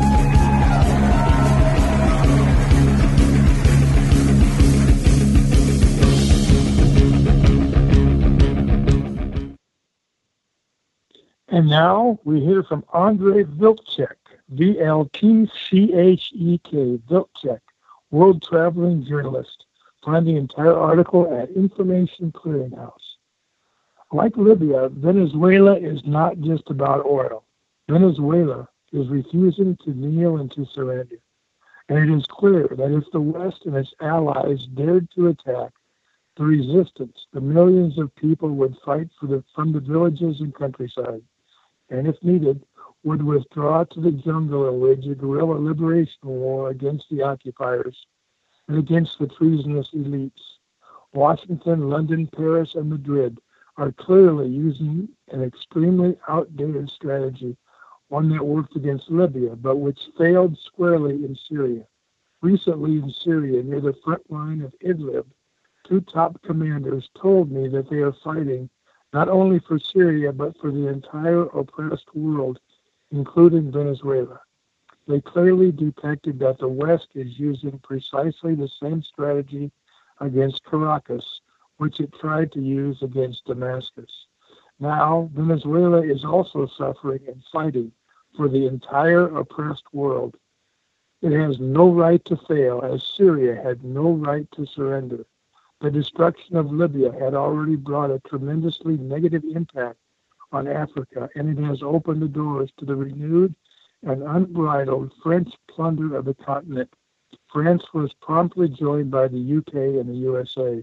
And now we hear from Andrei Vilcek, V L T C H E K, Vilcek, world traveling journalist. Find the entire article at Information Clearinghouse. Like Libya, Venezuela is not just about oil. Venezuela is refusing to kneel and to surrender. And it is clear that if the West and its allies dared to attack, the resistance, the millions of people would fight for the, from the villages and countryside, and if needed, would withdraw to the jungle and wage a guerrilla liberation war against the occupiers and against the treasonous elites. Washington, London, Paris, and Madrid are clearly using an extremely outdated strategy, one that worked against Libya, but which failed squarely in Syria. Recently in Syria, near the front line of Idlib, two top commanders told me that they are fighting not only for Syria, but for the entire oppressed world, including Venezuela. They clearly detected that the West is using precisely the same strategy against Caracas, which it tried to use against Damascus. Now, Venezuela is also suffering and fighting for the entire oppressed world. It has no right to fail, as Syria had no right to surrender. The destruction of Libya had already brought a tremendously negative impact on Africa, and it has opened the doors to the renewed and unbridled French plunder of the continent. France was promptly joined by the U K and the U S A.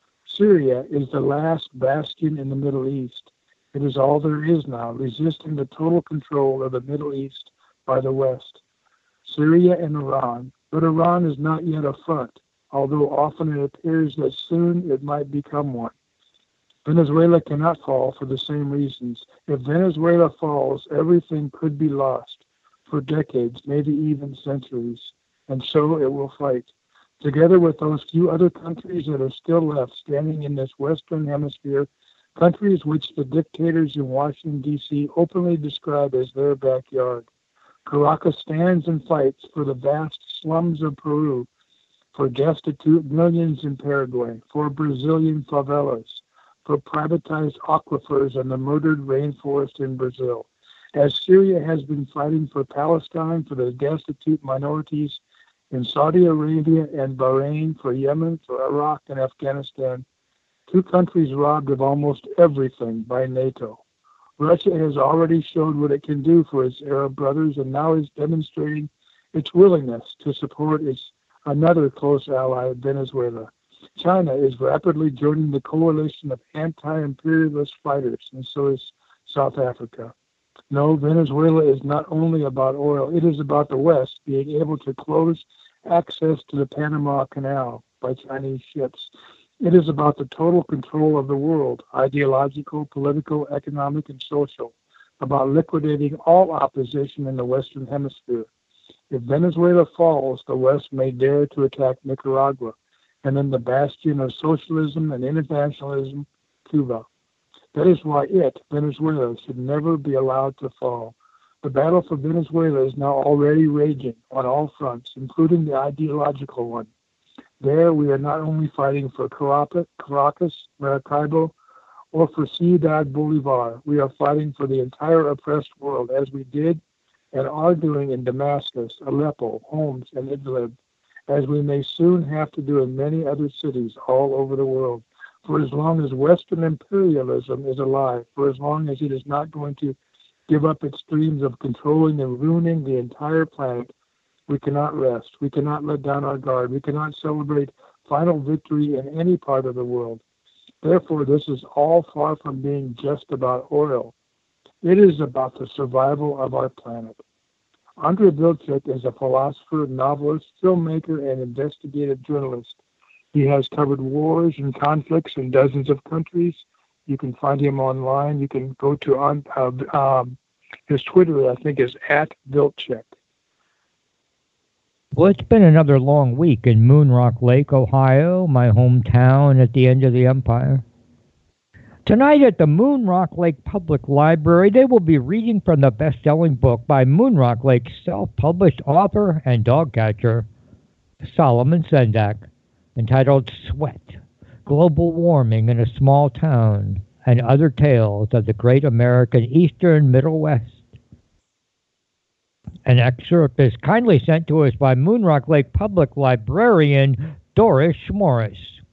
Syria is the last bastion in the Middle East. It is all there is now, resisting the total control of the Middle East by the West. Syria and Iran, but Iran is not yet a front, although often it appears that soon it might become one. Venezuela cannot fall for the same reasons. If Venezuela falls, everything could be lost for decades, maybe even centuries, and so it will fight. Together with those few other countries that are still left standing in this Western Hemisphere, countries which the dictators in Washington, D C openly describe as their backyard. Caracas stands and fights for the vast slums of Peru, for destitute millions in Paraguay, for Brazilian favelas, for privatized aquifers and the murdered rainforest in Brazil. As Syria has been fighting for Palestine, for the destitute minorities in Saudi Arabia and Bahrain, for Yemen, for Iraq and Afghanistan, two countries robbed of almost everything by NATO. Russia has already showed what it can do for its Arab brothers and now is demonstrating its willingness to support its another close ally, Venezuela. China is rapidly joining the coalition of anti-imperialist fighters, and so is South Africa. No, Venezuela is not only about oil, it is about the West being able to close access to the Panama Canal by Chinese ships. It is about the total control of the world, ideological, political, economic, and social, about liquidating all opposition in the Western Hemisphere. If Venezuela falls, the West may dare to attack Nicaragua, and then the bastion of socialism and internationalism, Cuba. That is why it, Venezuela, should never be allowed to fall. The battle for Venezuela is now already raging on all fronts, including the ideological one. There, we are not only fighting for Caracas, Maracaibo, or for Ciudad Bolivar. We are fighting for the entire oppressed world, as we did and are doing in Damascus, Aleppo, Homs, and Idlib, as we may soon have to do in many other cities all over the world. For as long as Western imperialism is alive, for as long as it is not going to give up its dreams of controlling and ruining the entire planet, we cannot rest. We cannot let down our guard. We cannot celebrate final victory in any part of the world. Therefore, this is all far from being just about oil. It is about the survival of our planet. Andrei Vilcek is a philosopher, novelist, filmmaker, and investigative journalist. He has covered wars and conflicts in dozens of countries. You can find him online. You can go to on, uh, um, his Twitter, I think, is at Vilcek. Well, it's been another long week in Moon Rock Lake, Ohio, my hometown at the end of the empire. Tonight at the Moon Rock Lake Public Library, they will be reading from the best-selling book by Moon Rock Lake's self-published author and dog catcher, Solomon Sendak, entitled Sweat, Global Warming in a Small Town, and Other Tales of the Great American Eastern Middle West. An excerpt is kindly sent to us by Moon Rock Lake Public Librarian Doris Schmorris.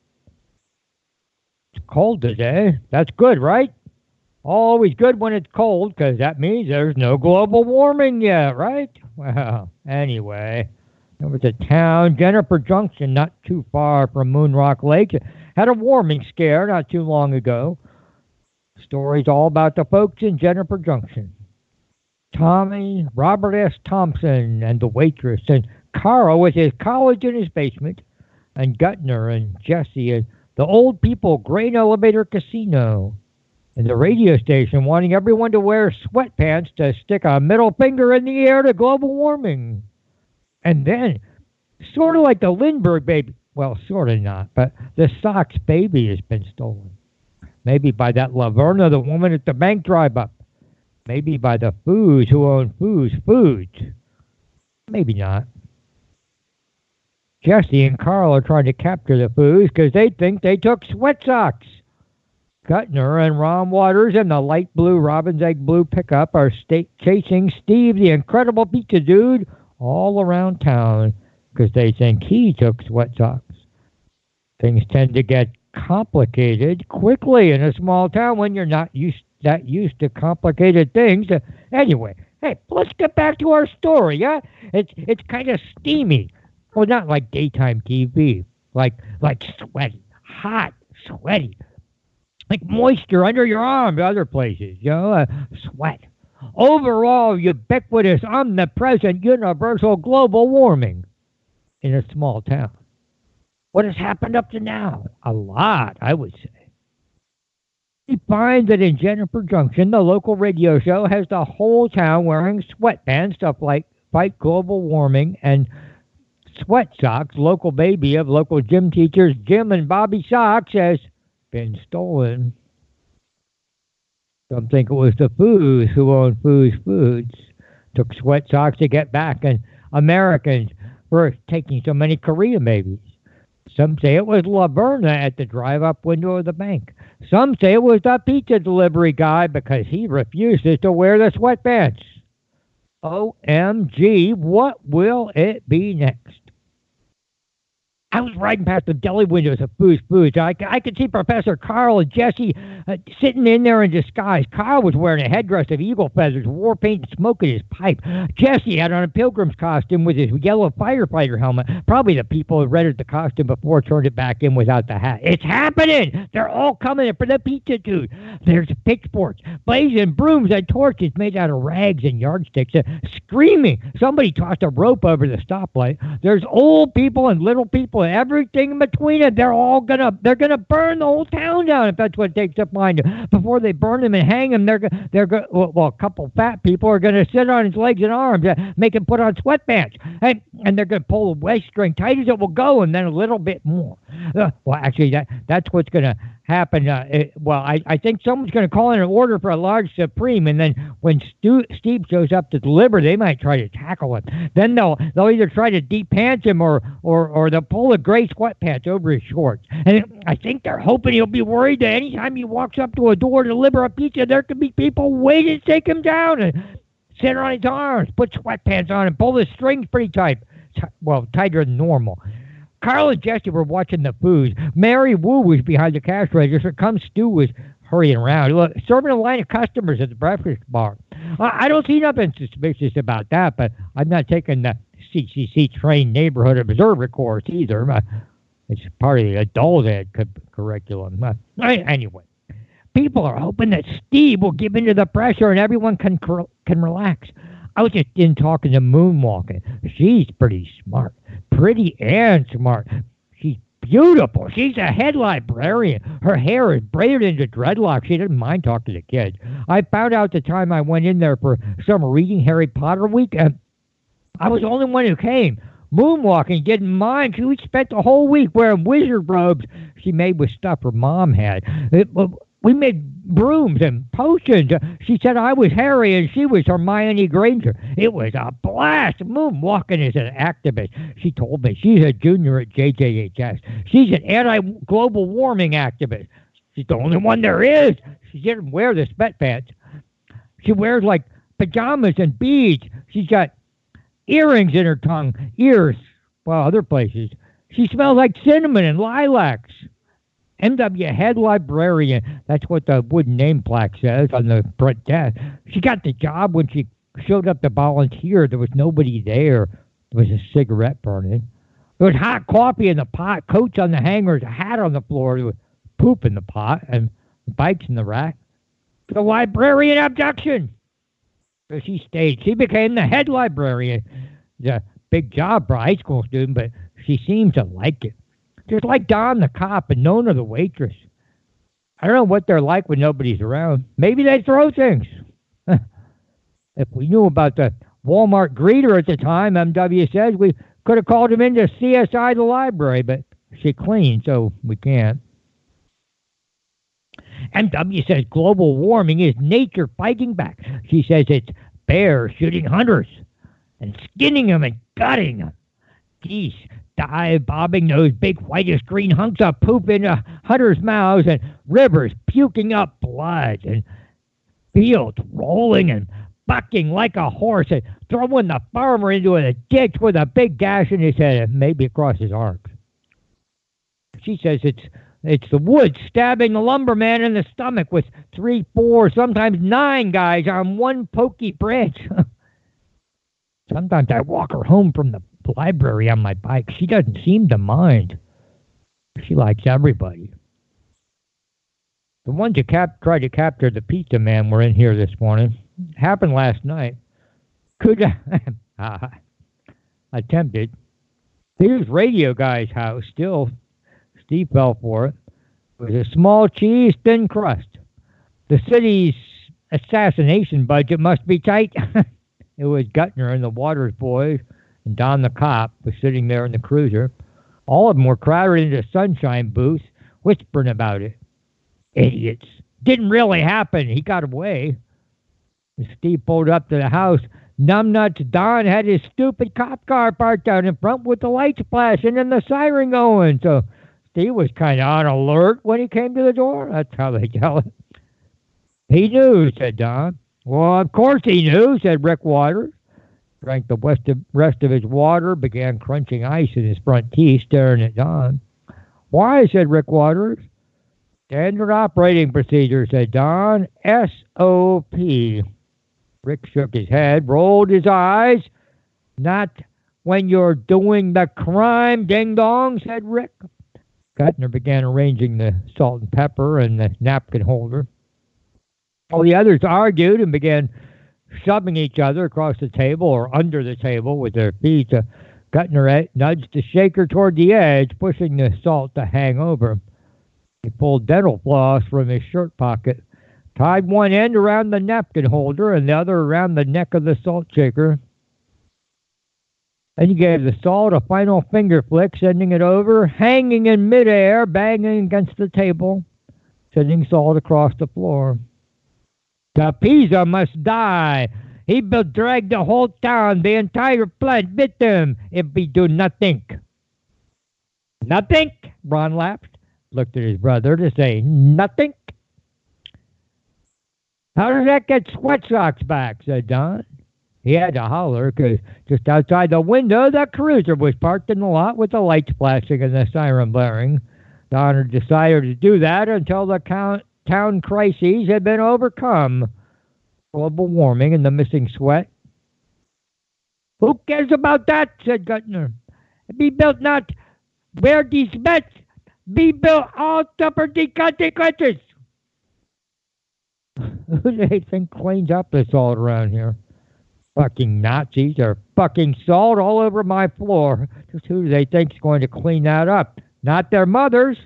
It's cold today. That's good, right? Always good when it's cold, because that means there's no global warming yet, right? Well, anyway, there was a town, Jennifer Junction, not too far from Moon Rock Lake, had a warming scare not too long ago. Stories all about the folks in Jennifer Junction. Tommy, Robert S. Thompson, and the waitress, and Carl with his college in his basement, and Gutner and Jesse, and the Old People Grain Elevator Casino. and the radio station wanting everyone to wear sweatpants to stick a middle finger in the air to global warming. And then, sort of like the Lindbergh baby, well, sort of not, but the Sox baby has been stolen. Maybe by that Laverna, the woman at the bank drive-up. Maybe by the Foos who own Foos Foods. Maybe not. Jesse and Carl are trying to capture the Foos because they think they took Sweat Socks. Kuttner and Ron Waters and the light blue Robin's Egg Blue pickup are sta- chasing Steve, the incredible pizza dude, all around town because they think he took Sweat Socks. Things tend to get complicated quickly in a small town when you're not used that used to complicated things. Uh, anyway, hey, let's get back to our story, yeah? It's it's kind of steamy. Well, not like daytime T V, like like sweaty, hot, sweaty, like moisture under your arm, other places, you know, uh, sweat. Overall, ubiquitous, omnipresent, universal global warming in a small town. What has happened up to now? A lot, I would say. We find that in Jennifer Junction, the local radio show has the whole town wearing sweatpants to fight, fight global warming, and Sweat Socks, local baby of local gym teachers Jim and Bobby Socks, has been stolen. Some think it was the Foos who own Foos Foods, took Sweat Socks to get back, and Americans were taking so many Korean babies. Some say it was Laverna at the drive-up window of the bank. Some say it was the pizza delivery guy because he refuses to wear the sweatpants. O M G, what will it be next? I was riding past the deli windows of Foos Foods. I, I could see Professor Carl and Jesse uh, sitting in there in disguise. Carl was wearing a headdress of eagle feathers, war paint, and smoke in his pipe. Jesse had on a pilgrim's costume with his yellow firefighter helmet. Probably the people who rented the costume before turned it back in without the hat. It's happening! They're all coming in for the pizza dude. There's pitchforks, blazing brooms, and torches made out of rags and yardsticks. Uh, screaming! Somebody tossed a rope over the stoplight. There's old people and little people and everything in between it. They're all gonna they're gonna burn the whole town down if that's what it takes to find him. Before they burn him and hang him, they're they're go, well, well, a couple fat people are gonna sit on his legs and arms, uh, make him put on sweatpants, and and they're gonna pull the waist string tight as it will go, and then a little bit more. Uh, well, actually, that that's what's gonna happen. Uh, it, well, I, I think someone's going to call in an order for a large Supreme, and then when Stu, Steve shows up to deliver, they might try to tackle him. Then they'll they'll either try to de-pants him or, or, or they'll pull a gray sweatpants over his shorts. And I think they're hoping he'll be worried that anytime he walks up to a door to deliver a pizza, there could be people waiting to take him down and sit on his arms, put sweatpants on, and pull the strings pretty tight. T- well, tighter than normal. Carl and Jesse were watching the Foos. Mary Wu was behind the cash register. Come Stu was hurrying around, look, serving a line of customers at the breakfast bar. Uh, I don't see nothing suspicious about that, but I'm not taking the C C C trained neighborhood observer course either. Uh, it's part of the adult ed cu- curriculum. Uh, anyway, people are hoping that Steve will give in to the pressure and everyone can cr- can relax. I was just in talking to Moonwalking. She's pretty smart. Pretty and smart. She's beautiful. She's a head librarian. Her hair is braided into dreadlocks. She doesn't mind talking to kids. I found out the time I went in there for some reading Harry Potter week, and I was the only one who came. Moonwalking didn't mind. She spent the whole week wearing wizard robes she made with stuff her mom had. It, we made brooms and potions. She said I was Harry and she was Hermione Granger. It was a blast. Moonwalking is an activist. She told me she's a junior at J J H S. She's an anti-global warming activist. She's the only one there is. She didn't wear the sweatpants. She wears like pajamas and beads. She's got earrings in her tongue, ears, well, other places. She smells like cinnamon and lilacs. M W Head Librarian. That's what the wooden name plaque says on the front desk. She got the job when she showed up to volunteer. There was nobody there. There was a cigarette burning. There was hot coffee in the pot, coats on the hangers, a hat on the floor. There was poop in the pot, and bikes in the rack. The librarian abduction. So she stayed. She became the head librarian. It's a big job for a high school student, but she seems to like it. Just like Don the cop and Nona the waitress. I don't know what they're like when nobody's around. Maybe they throw things. If we knew about the Walmart greeter at the time, M W says, we could have called him in to C S I the library, but she cleaned, so we can't. M W says global warming is nature fighting back. She says it's bears shooting hunters and skinning them and gutting them. Geese dive bobbing those big whitish green hunks of poop into hunters' mouths, and rivers puking up blood, and fields rolling and bucking like a horse and throwing the farmer into a ditch with a big gash in his head and maybe across his arms. She says it's it's the woods stabbing the lumberman in the stomach with three, four, sometimes nine guys on one pokey branch. Sometimes I walk her home from the library on my bike. She doesn't seem to mind. She likes everybody. The ones who cap- tried to capture the pizza man were in here this morning. Happened last night. Could uh, attempted. Here's Radio Guy's house. Still, Steve fell for it. It was a small cheese, thin crust. The city's assassination budget must be tight. It was Guttner and the Waters boys, and Don the cop was sitting there in the cruiser. All of them were crowded into the Sunshine booth, whispering about it. Idiots. Didn't really happen. He got away. Steve pulled up to the house. Numbnuts Don had his stupid cop car parked out in front with the lights flashing and the siren going. So Steve was kind of on alert when he came to the door. That's how they tell it. He knew, said Don. Well, of course he knew, said Rick Waters. Drank the rest of, rest of his water, began crunching ice in his front teeth, staring at Don. Why, said Rick Waters. Standard operating procedure, said Don. S O P. Rick shook his head, rolled his eyes. Not when you're doing the crime, ding-dong, said Rick. Guttner began arranging the salt and pepper and the napkin holder. All the others argued and began shoving each other across the table or under the table with their feet. Uh, Guttner nudged the shaker toward the edge, pushing the salt to hang over. He pulled dental floss from his shirt pocket, tied one end around the napkin holder and the other around the neck of the salt shaker. Then he gave the salt a final finger flick, sending it over, hanging in midair, banging against the table, sending salt across the floor. The Pisa must die. He will drag the whole town, the entire plant with him, if we do nothing. Nothing? Ron laughed, looked at his brother to say, nothing? How does that get Sweat Socks back, said Don. He had to holler, because just outside the window, the cruiser was parked in the lot with the lights flashing and the siren blaring. Don had decided to do that until the count town crises had been overcome. Global warming and the missing sweat. Who cares about that, said Guttner. Be built not where these bets be built all upper the consequences. Who do they think cleans up the salt around here? Fucking Nazis are fucking salt all over my floor. Just who do they think is going to clean that up? Not their mothers.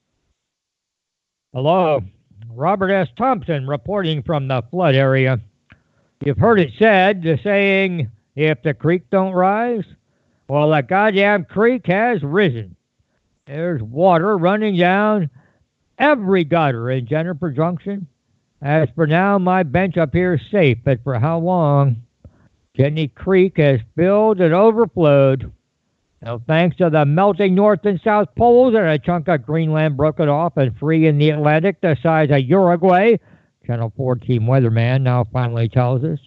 Hello. Robert S. Thompson reporting from the flood area. You've heard it said, the saying, if the creek don't rise, well, the goddamn creek has risen. There's water running down every gutter in Jennifer Junction. As for now, my bench up here is safe, but for how long? Jenny Creek has filled and overflowed. Now, thanks to the melting north and south poles and a chunk of Greenland broken off and free in the Atlantic the size of Uruguay, Channel fourteen weatherman now finally tells us.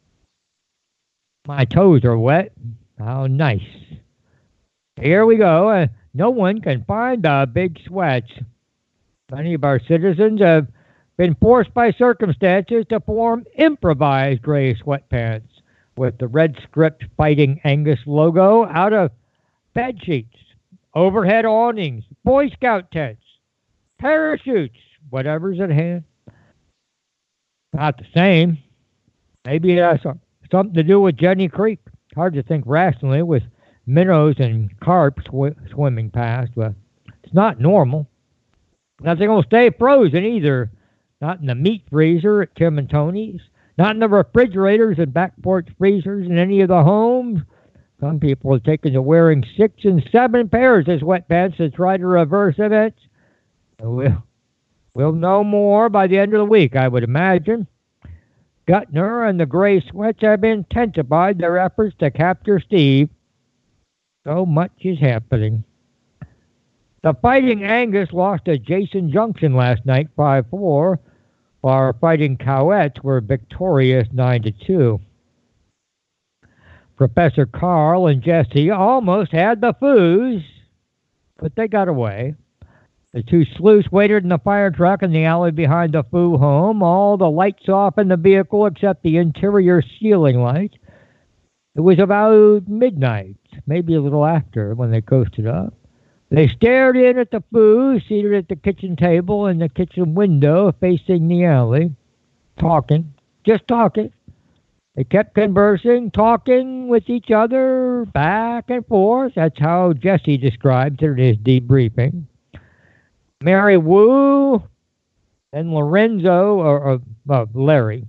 My toes are wet. How nice. Here we go. Uh, no one can find the big sweats. Many of our citizens have been forced by circumstances to form improvised gray sweatpants with the red script Fighting Angus logo out of bed sheets, overhead awnings, Boy Scout tents, parachutes, whatever's at hand. Not the same. Maybe it has something to do with Jenny Creek. Hard to think rationally with minnows and carp sw- swimming past, but it's not normal. Nothing will stay frozen either. Not in the meat freezer at Tim and Tony's. Not in the refrigerators and back porch freezers in any of the homes. Some people are taking to wearing six and seven pairs of sweatpants to try to reverse events. We'll, we'll know more by the end of the week, I would imagine. Guttner and the Gray Sweats have intensified their efforts to capture Steve. So much is happening. The Fighting Angus lost at Jason Junction last night, five four, while our Fighting Cowettes were victorious nine to two. Professor Carl and Jesse almost had the foos, but they got away. The two sleuths waited in the fire truck in the alley behind the Foo home, all the lights off in the vehicle except the interior ceiling light. It was about midnight, maybe a little after, when they coasted up. They stared in at the Foo, seated at the kitchen table in the kitchen window facing the alley, talking, just talking. They kept conversing, talking with each other, back and forth. That's how Jesse describes it in his debriefing. Mary Wu and Lorenzo, or, or uh, Larry,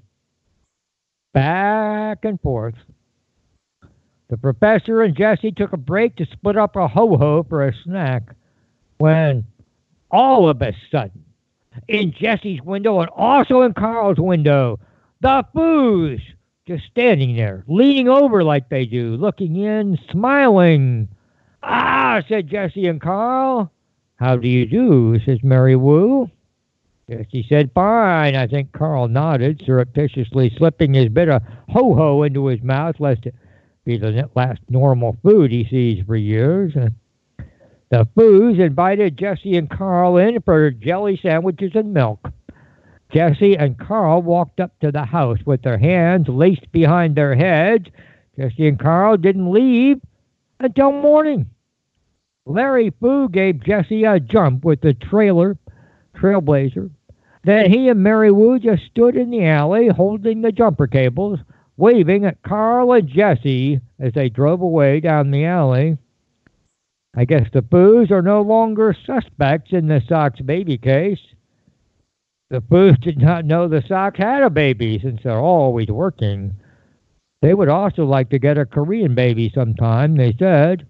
back and forth. The professor and Jesse took a break to split up a ho-ho for a snack when all of a sudden, in Jesse's window and also in Carl's window, the Foos just standing there, leaning over like they do, looking in, smiling. Ah, said Jesse and Carl. How do you do, says Mary Wu. Jesse said, fine. I think Carl nodded, surreptitiously slipping his bit of ho-ho into his mouth, lest it be the last normal food he sees for years. The Foos invited Jesse and Carl in for jelly sandwiches and milk. Jesse and Carl walked up to the house with their hands laced behind their heads. Jesse and Carl didn't leave until morning. Larry Foo gave Jesse a jump with the trailer, Trailblazer. Then he and Mary Wu just stood in the alley holding the jumper cables, waving at Carl and Jesse as they drove away down the alley. I guess the Foos are no longer suspects in the Sox baby case. The Foos did not know the Sox had a baby since they're always working. They would also like to get a Korean baby sometime, they said.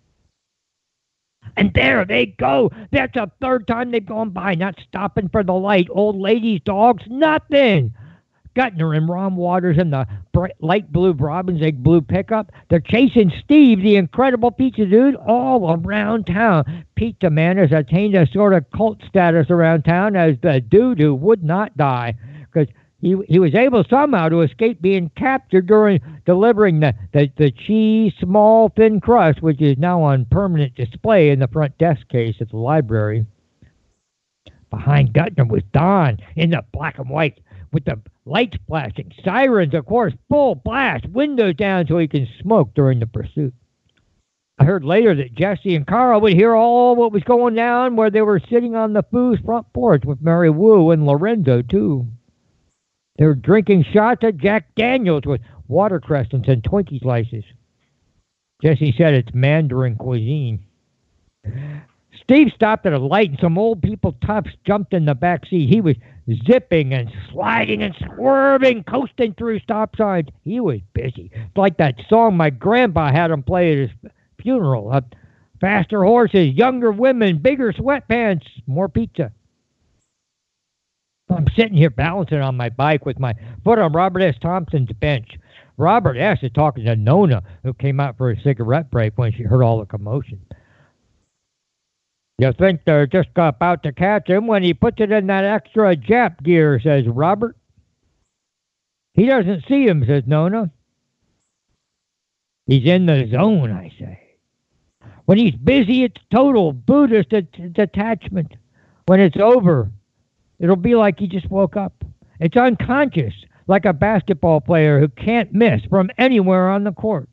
And there they go. That's the third time they've gone by, not stopping for the light. Old ladies, dogs, nothing. Guttner and Ron Waters in the bright, light blue Robin's egg blue pickup. They're chasing Steve, the incredible pizza dude, all around town. Pizza Man has attained a sort of cult status around town as the dude who would not die, because he he was able somehow to escape being captured during delivering the, the, the cheese small thin crust, which is now on permanent display in the front desk case at the library. Behind Guttner was Don in the black and white with the lights flashing, sirens, of course, full blast, windows down so he can smoke during the pursuit. I heard later that Jesse and Carl would hear all what was going down where they were sitting on the Foo's front porch with Mary Wu and Lorenzo, too. They were drinking shots of Jack Daniels with water cressets and Twinkie slices. Jesse said it's Mandarin cuisine. Steve stopped at a light and some old people toughs jumped in the back seat. He was zipping and sliding and swerving, coasting through stop signs. He was busy. It's like that song my grandpa had him play at his funeral. Uh, faster horses, younger women, bigger sweatpants, more pizza. I'm sitting here balancing on my bike with my foot on Robert S. Thompson's bench. Robert S. is talking to Nona, who came out for a cigarette break when she heard all the commotion. You think they're just about to catch him when he puts it in that extra Jap gear, says Robert. He doesn't see him, says Nona. He's in the zone, I say. When he's busy, it's total Buddhist det- detachment. When it's over, it'll be like he just woke up. It's unconscious, like a basketball player who can't miss from anywhere on the court.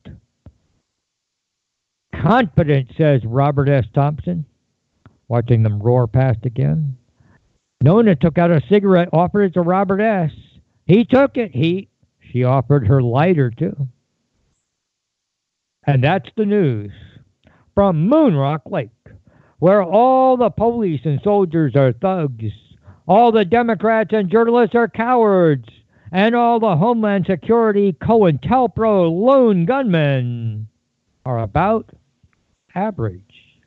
Confident, says Robert S. Thompson, watching them roar past again. Nona took out a cigarette, offered it to Robert S. He took it. He, she offered her lighter, too. And that's the news from Moonrock Lake, where all the police and soldiers are thugs, all the Democrats and journalists are cowards, and all the Homeland Security COINTELPRO lone gunmen are about average.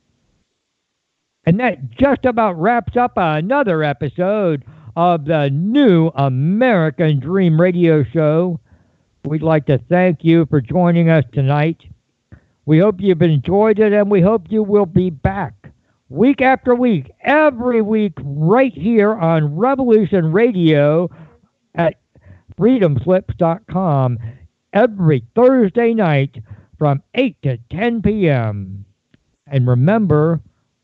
And that just about wraps up another episode of the New American Dream Radio Show. We'd like to thank you for joining us tonight. We hope you've enjoyed it, and we hope you will be back week after week, every week, right here on Revolution Radio at freedom slips dot com every Thursday night from eight to ten p.m. And remember,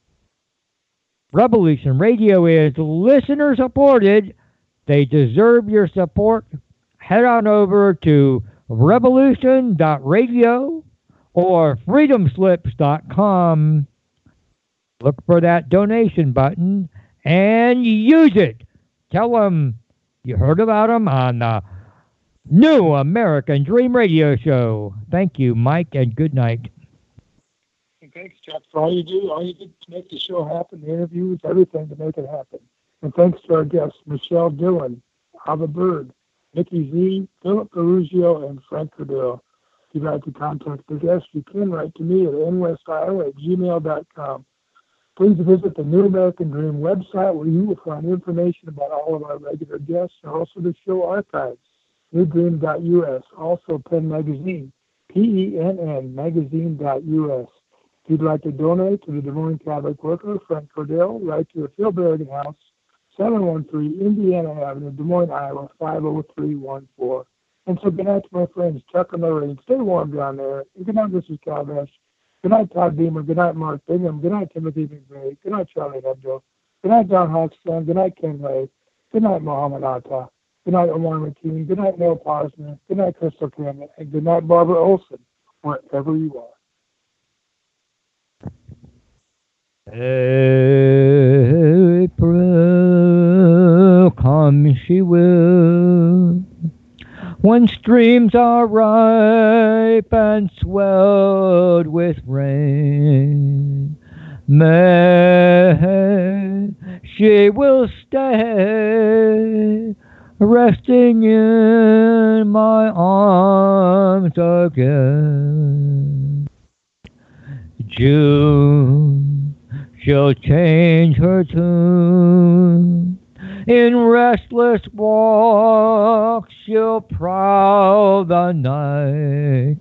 Revolution Radio is listener supported. They deserve your support. Head on over to revolution dot radio or freedom slips dot com. Look for that donation button and use it. Tell them you heard about them on the New American Dream Radio Show. Thank you, Mike, and good night. And thanks, Chuck, for all you do. All you did to make the show happen, the interviews, everything to make it happen. And thanks to our guests, Michelle Dillon, Ava Bird, Mickey Z, Philip Ferrugio, and Frank Cordell. If you'd like to contact the guests, you can write to me at n west iowa at gmail dot com. Please visit the New American Dream website where you will find information about all of our regular guests and also the show archives, new dream dot u s, also Penn Magazine, P E N N magazine dot u s. If you'd like to donate to the Des Moines Catholic Worker, Frank Cordell, write to the Phil Berrigan House, seven one three Indiana Avenue, Des Moines, Iowa, five oh three one four. And so good night to my friends Chuck and Lorraine. Stay warm down there. And good night, Missus Calvash. Good night, Todd Beamer. Good night, Mark Bingham. Good night, Timothy McVeigh. Good night, Charlie Hebdo. Good night, Don Hawkson. Good night, Ken Lay. Good night, Mohammed Atta. Good night, Omar McKean. Good night, Neil Posner. Good night, Crystal Cameron. And good night, Barbara Olson, wherever you are. April, come she will, when streams are ripe and swelled with rain. May she will stay, resting in my arms again. June, she'll change her tune. In restless walks she'll prowl the night.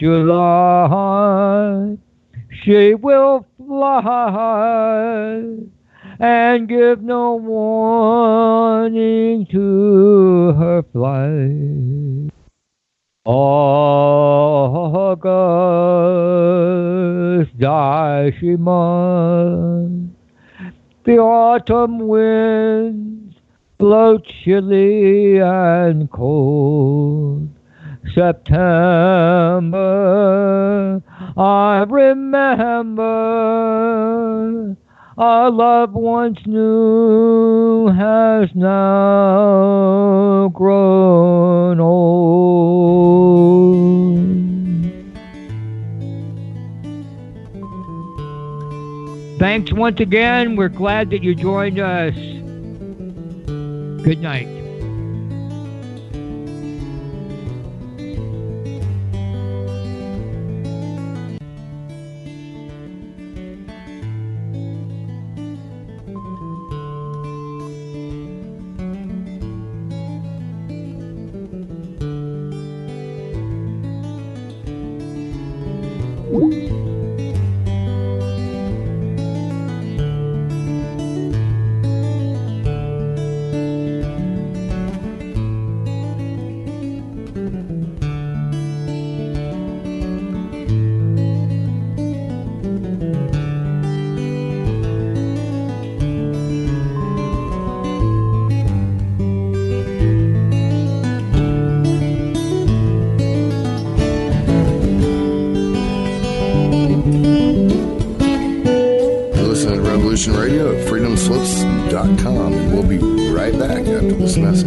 July, she will fly and give no warning to her flight. August, die she must. The autumn winds blow chilly and cold. September, I remember, our love once new has now grown old. Thanks once again. We're glad that you joined us. Good night. Radio at freedom slips dot com, and we'll be right back after this message.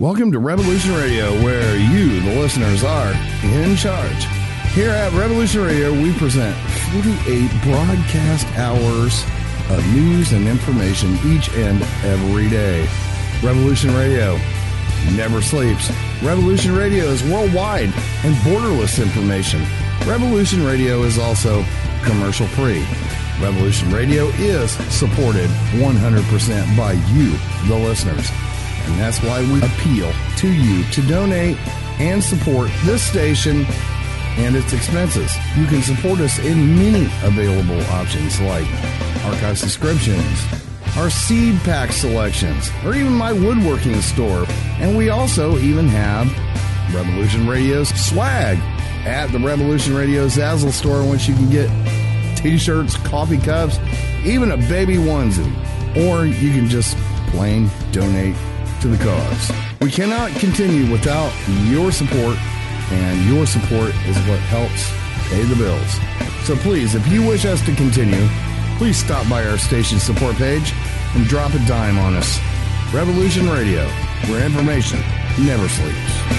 Welcome to Revolution Radio, where you, the listeners, are in charge. Here at Revolution Radio, we present forty-eight broadcast hours of news and information each and every day. Revolution Radio never sleeps. Revolution Radio is worldwide and borderless information. Revolution Radio is also commercial free. Revolution Radio is supported one hundred percent by you, the listeners. And that's why we appeal to you to donate and support this station and its expenses. You can support us in many available options like archive subscriptions, our seed pack selections, or even my woodworking store. And we also even have Revolution Radio's swag at the Revolution Radio Zazzle store, in which you can get t-shirts, coffee cups, even a baby onesie. Or you can just plain donate to the cause. We cannot continue without your support, and your support is what helps pay the bills. So please, if you wish us to continue, please stop by our station support page and drop a dime on us. Revolution Radio, where information never sleeps.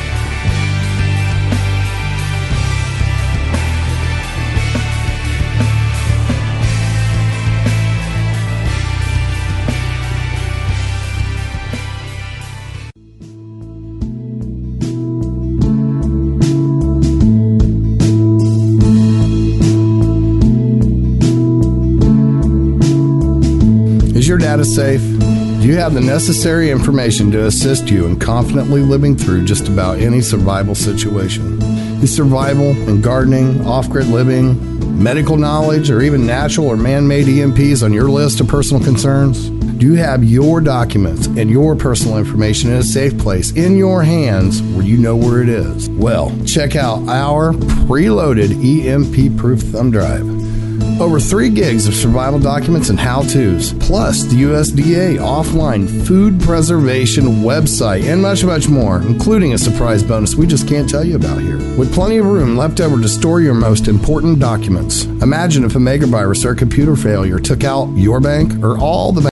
Your data safe? Do you have the necessary information to assist you in confidently living through just about any survival situation? Is survival and gardening, off-grid living, medical knowledge, or even natural or man-made E M Ps on your list of personal concerns? Do you have your documents and your personal information in a safe place in your hands where you know where it is? Well, check out our preloaded E M P-proof thumb drive. Over three gigs of survival documents and how-tos, plus the U S D A offline food preservation website, and much, much more, including a surprise bonus we just can't tell you about here. With plenty of room left over to store your most important documents. Imagine if a megavirus or computer failure took out your bank or all the